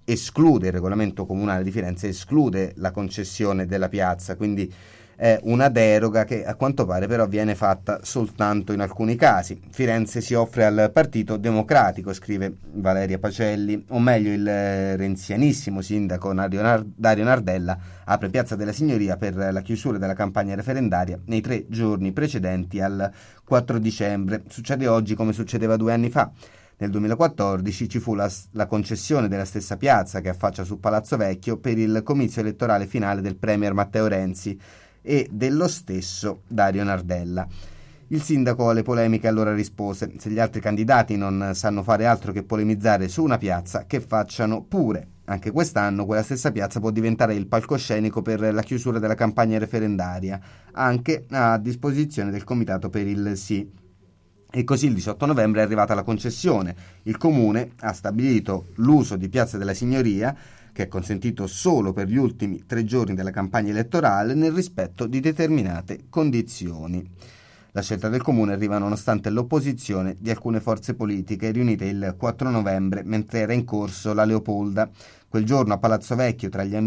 comunale di Firenze esclude la concessione della piazza, quindi è una deroga che a quanto pare però viene fatta soltanto in alcuni casi. Firenze si offre al Partito Democratico, scrive Valeria Pacelli, o meglio il renzianissimo sindaco Dario Nardella apre Piazza della Signoria per la chiusura della campagna referendaria nei 3 giorni precedenti al 4 dicembre. Succede oggi come succedeva 2 anni fa. Nel 2014 ci fu la concessione della stessa piazza, che affaccia su Palazzo Vecchio, per il comizio elettorale finale del premier Matteo Renzi e dello stesso Dario Nardella. Il sindaco alle polemiche allora rispose: se gli altri candidati non sanno fare altro che polemizzare su una piazza, che facciano pure. Anche quest'anno quella stessa piazza può diventare il palcoscenico per la chiusura della campagna referendaria, anche a disposizione del Comitato per il Sì. E così il 18 novembre è arrivata la concessione. Il Comune ha stabilito l'uso di Piazza della Signoria, che è consentito solo per gli ultimi 3 giorni della campagna elettorale, nel rispetto di determinate condizioni. La scelta del Comune arriva nonostante l'opposizione di alcune forze politiche riunite il 4 novembre, mentre era in corso la Leopolda. Quel giorno a Palazzo Vecchio, tra gli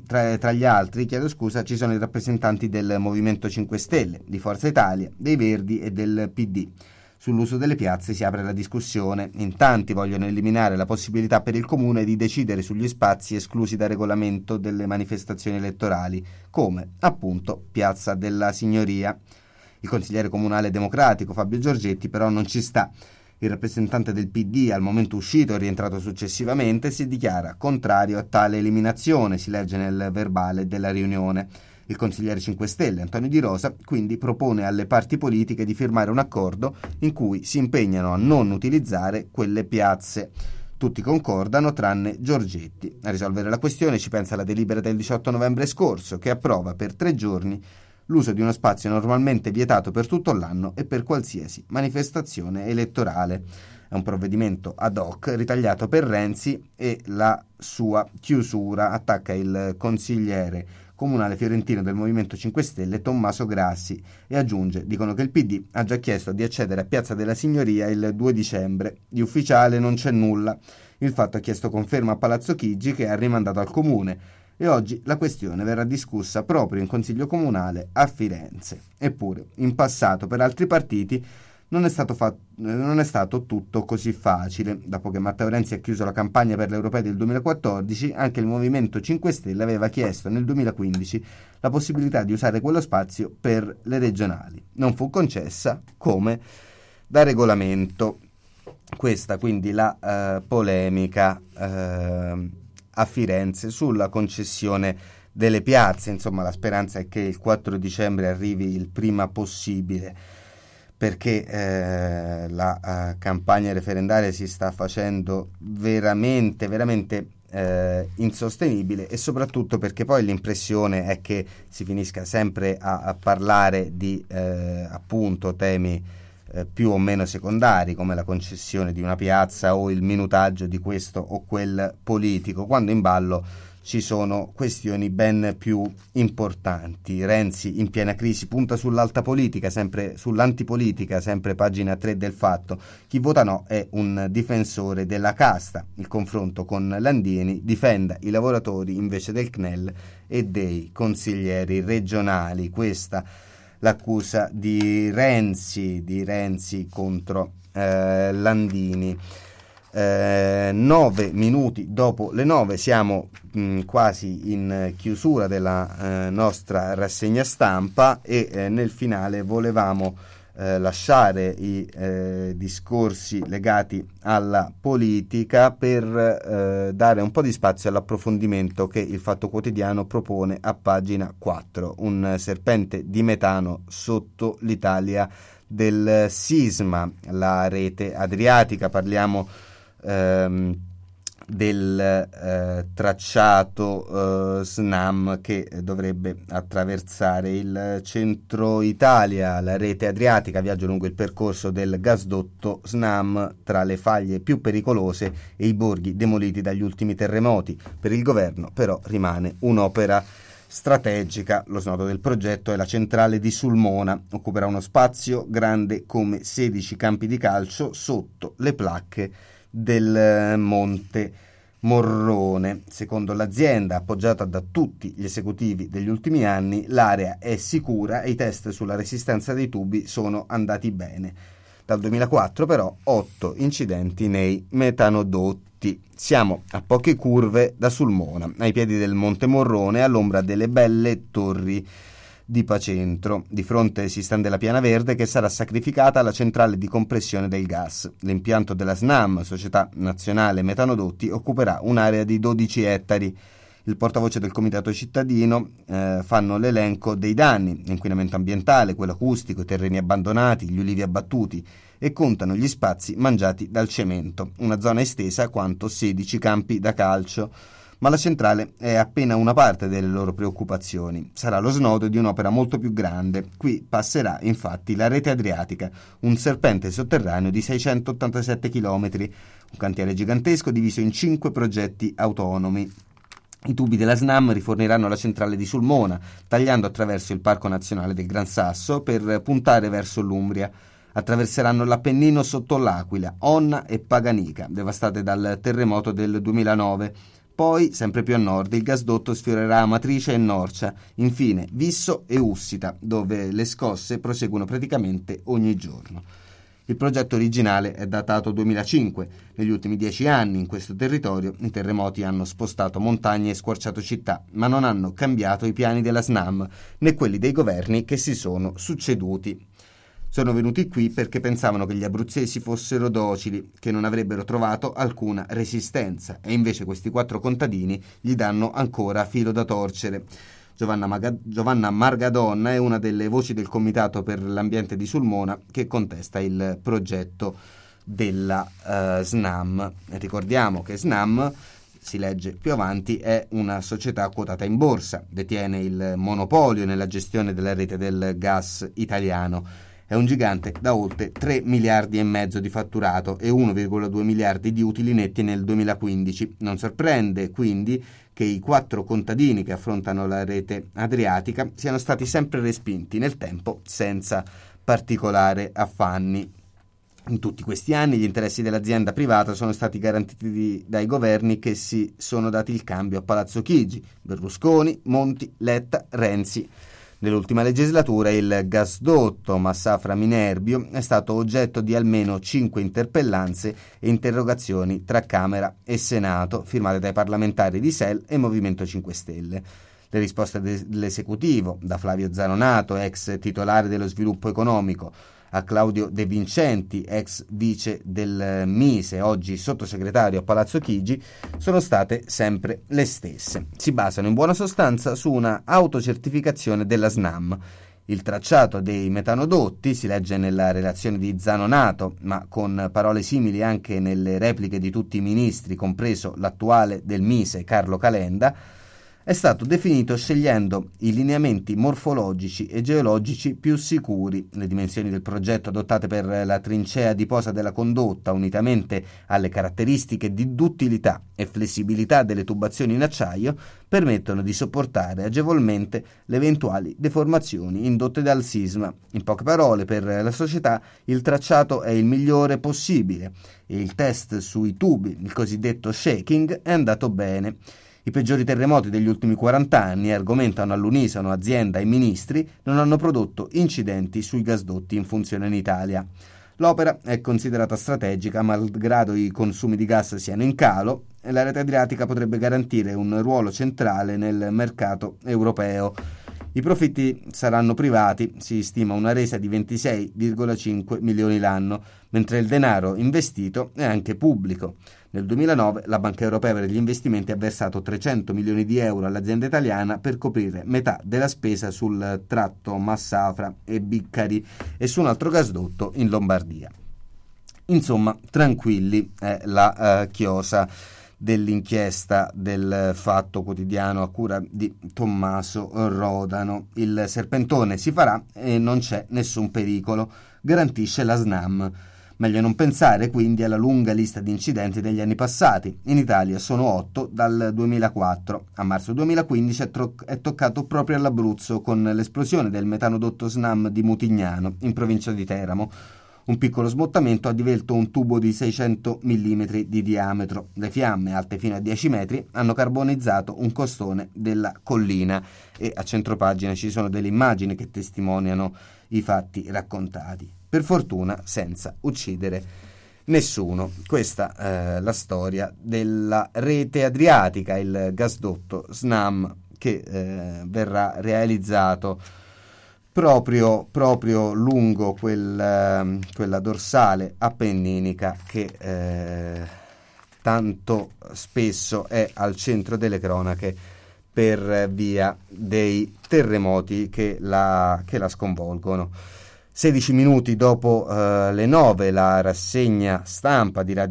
altri, ci sono i rappresentanti del Movimento 5 Stelle, di Forza Italia, dei Verdi e del PD. Sull'uso delle piazze si apre la discussione. In tanti vogliono eliminare la possibilità per il Comune di decidere sugli spazi esclusi dal regolamento delle manifestazioni elettorali, come appunto Piazza della Signoria. Il consigliere comunale democratico Fabio Giorgetti però non ci sta. Il rappresentante del PD, al momento uscito e rientrato successivamente, si dichiara contrario a tale eliminazione, si legge nel verbale della riunione. Il consigliere 5 Stelle Antonio Di Rosa quindi propone alle parti politiche di firmare un accordo in cui si impegnano a non utilizzare quelle piazze. Tutti concordano tranne Giorgetti. A risolvere la questione ci pensa la delibera del 18 novembre scorso, che approva per 3 giorni l'uso di uno spazio normalmente vietato per tutto l'anno e per qualsiasi manifestazione elettorale. È un provvedimento ad hoc ritagliato per Renzi e la sua chiusura, attacca il consigliere comunale fiorentino del Movimento 5 Stelle Tommaso Grassi, e aggiunge: dicono che il PD ha già chiesto di accedere a Piazza della Signoria il 2 dicembre, di ufficiale non c'è nulla, il fatto ha chiesto conferma a Palazzo Chigi, che ha rimandato al comune, e oggi la questione verrà discussa proprio in Consiglio Comunale a Firenze. Eppure, in passato per altri partiti non è stato tutto così facile. Dopo che Matteo Renzi ha chiuso la campagna per le europee del 2014, anche il Movimento 5 Stelle aveva chiesto nel 2015 la possibilità di usare quello spazio per le regionali. Non fu concessa, come da regolamento. Questa quindi la polemica a Firenze sulla concessione delle piazze. Insomma, la speranza è che il 4 dicembre arrivi il prima possibile, perché la campagna referendaria si sta facendo veramente insostenibile, e soprattutto perché poi l'impressione è che si finisca sempre a parlare di appunto temi più o meno secondari, come la concessione di una piazza o il minutaggio di questo o quel politico, quando in ballo ci sono questioni ben più importanti. Renzi in piena crisi punta sull'alta politica, sempre sull'antipolitica, sempre pagina 3 del Fatto. Chi vota no è un difensore della casta. Il confronto con Landini: difenda i lavoratori invece del CNEL e dei consiglieri regionali. Questa l'accusa di Renzi contro Landini. 9 minuti dopo le 9 siamo quasi in chiusura della nostra rassegna stampa, e nel finale volevamo lasciare i discorsi legati alla politica per dare un po' di spazio all'approfondimento che il Fatto Quotidiano propone a pagina 4. Un serpente di metano sotto l'Italia del sisma, la rete adriatica. Parliamo del tracciato SNAM che dovrebbe attraversare il centro Italia. La rete adriatica viaggia lungo il percorso del gasdotto SNAM tra le faglie più pericolose e i borghi demoliti dagli ultimi terremoti. Per il governo però rimane un'opera strategica. Lo snodo del progetto è la centrale di Sulmona. Occuperà uno spazio grande come 16 campi di calcio sotto le placche del Monte Morrone. Secondo l'azienda, appoggiata da tutti gli esecutivi degli ultimi anni, l'area è sicura e i test sulla resistenza dei tubi sono andati bene. Dal 2004 però 8 incidenti nei metanodotti. Siamo a poche curve da Sulmona, ai piedi del Monte Morrone, all'ombra delle belle torri di Pacentro. Di fronte si stende la Piana Verde, che sarà sacrificata alla centrale di compressione del gas. L'impianto della SNAM, Società Nazionale Metanodotti, occuperà un'area di 12 ettari. Il portavoce del Comitato Cittadino fanno l'elenco dei danni: inquinamento ambientale, quello acustico, i terreni abbandonati, gli ulivi abbattuti, e contano gli spazi mangiati dal cemento, una zona estesa quanto 16 campi da calcio. Ma la centrale è appena una parte delle loro preoccupazioni. Sarà lo snodo di un'opera molto più grande. Qui passerà infatti la rete adriatica, un serpente sotterraneo di 687 chilometri, un cantiere gigantesco diviso in 5 progetti autonomi. I tubi della SNAM riforniranno la centrale di Sulmona, tagliando attraverso il Parco Nazionale del Gran Sasso per puntare verso l'Umbria. Attraverseranno l'Appennino sotto l'Aquila, Onna e Paganica, devastate dal terremoto del 2009. Poi, sempre più a nord, il gasdotto sfiorerà Amatrice e Norcia, infine Visso e Ussita, dove le scosse proseguono praticamente ogni giorno. Il progetto originale è datato 2005. Negli ultimi 10 anni in questo territorio i terremoti hanno spostato montagne e squarciato città, ma non hanno cambiato i piani della SNAM né quelli dei governi che si sono succeduti. Sono venuti qui perché pensavano che gli abruzzesi fossero docili, che non avrebbero trovato alcuna resistenza, e invece questi 4 contadini gli danno ancora filo da torcere. Giovanna Margadonna è una delle voci del Comitato per l'Ambiente di Sulmona che contesta il progetto della SNAM. Ricordiamo che SNAM, si legge più avanti, è una società quotata in borsa, detiene il monopolio nella gestione della rete del gas italiano. è un gigante da oltre 3 miliardi e mezzo di fatturato e 1,2 miliardi di utili netti nel 2015. Non sorprende quindi che i 4 contadini che affrontano la rete adriatica siano stati sempre respinti nel tempo senza particolare affanni. In tutti questi anni gli interessi dell'azienda privata sono stati garantiti dai governi che si sono dati il cambio a Palazzo Chigi: Berlusconi, Monti, Letta, Renzi. Nell'ultima legislatura il gasdotto Massafra-Minerbio è stato oggetto di almeno 5 interpellanze e interrogazioni tra Camera e Senato, firmate dai parlamentari di SEL e Movimento 5 Stelle. Le risposte dell'esecutivo, da Flavio Zanonato, ex titolare dello sviluppo economico, a Claudio De Vincenti, ex vice del Mise, oggi sottosegretario a Palazzo Chigi, sono state sempre le stesse. Si basano in buona sostanza su una autocertificazione della SNAM. Il tracciato dei metanodotti, si legge nella relazione di Zanonato, ma con parole simili anche nelle repliche di tutti i ministri, compreso l'attuale del Mise, Carlo Calenda, è stato definito scegliendo i lineamenti morfologici e geologici più sicuri. Le dimensioni del progetto adottate per la trincea di posa della condotta, unitamente alle caratteristiche di duttilità e flessibilità delle tubazioni in acciaio, permettono di sopportare agevolmente le eventuali deformazioni indotte dal sisma. In poche parole, per la società il tracciato è il migliore possibile e il test sui tubi, il cosiddetto shaking, è andato bene. I peggiori terremoti degli ultimi 40 anni, argomentano all'unisono azienda e ministri, non hanno prodotto incidenti sui gasdotti in funzione in Italia. L'opera è considerata strategica, malgrado i consumi di gas siano in calo, e la rete adriatica potrebbe garantire un ruolo centrale nel mercato europeo. I profitti saranno privati, si stima una resa di 26,5 milioni l'anno, mentre il denaro investito è anche pubblico. Nel 2009 la Banca Europea per gli Investimenti ha versato 300 milioni di euro all'azienda italiana per coprire metà della spesa sul tratto Massafra e Biccari e su un altro gasdotto in Lombardia. Insomma, tranquilli è la chiosa dell'inchiesta del Fatto Quotidiano a cura di Tommaso Rodano. Il serpentone si farà e non c'è nessun pericolo, garantisce la SNAM. Meglio non pensare quindi alla lunga lista di incidenti degli anni passati. In Italia sono 8 dal 2004. A marzo 2015 è toccato proprio all'Abruzzo con l'esplosione del metanodotto SNAM di Mutignano, in provincia di Teramo. Un piccolo smottamento ha divelto un tubo di 600 mm di diametro. Le fiamme, alte fino a 10 metri, hanno carbonizzato un costone della collina e a centropagina ci sono delle immagini che testimoniano i fatti raccontati. Per fortuna senza uccidere nessuno. Questa è la storia della rete adriatica, il gasdotto SNAM che verrà realizzato proprio lungo quella dorsale appenninica che tanto spesso è al centro delle cronache per via dei terremoti che la sconvolgono. 16 minuti dopo le 9 la rassegna stampa di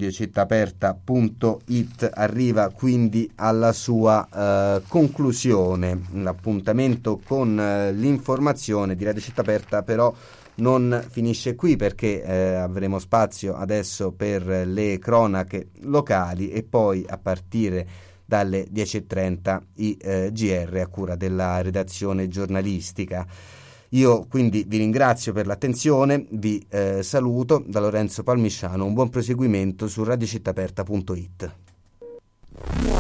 radiocittaaperta.it arriva quindi alla sua conclusione. L'appuntamento con l'informazione di Radio Città Aperta però non finisce qui, perché avremo spazio adesso per le cronache locali e poi a partire dalle 10.30 i GR a cura della redazione giornalistica. Io quindi vi ringrazio per l'attenzione, vi saluto da Lorenzo Palmisciano, un buon proseguimento su radiocittaaperta.it.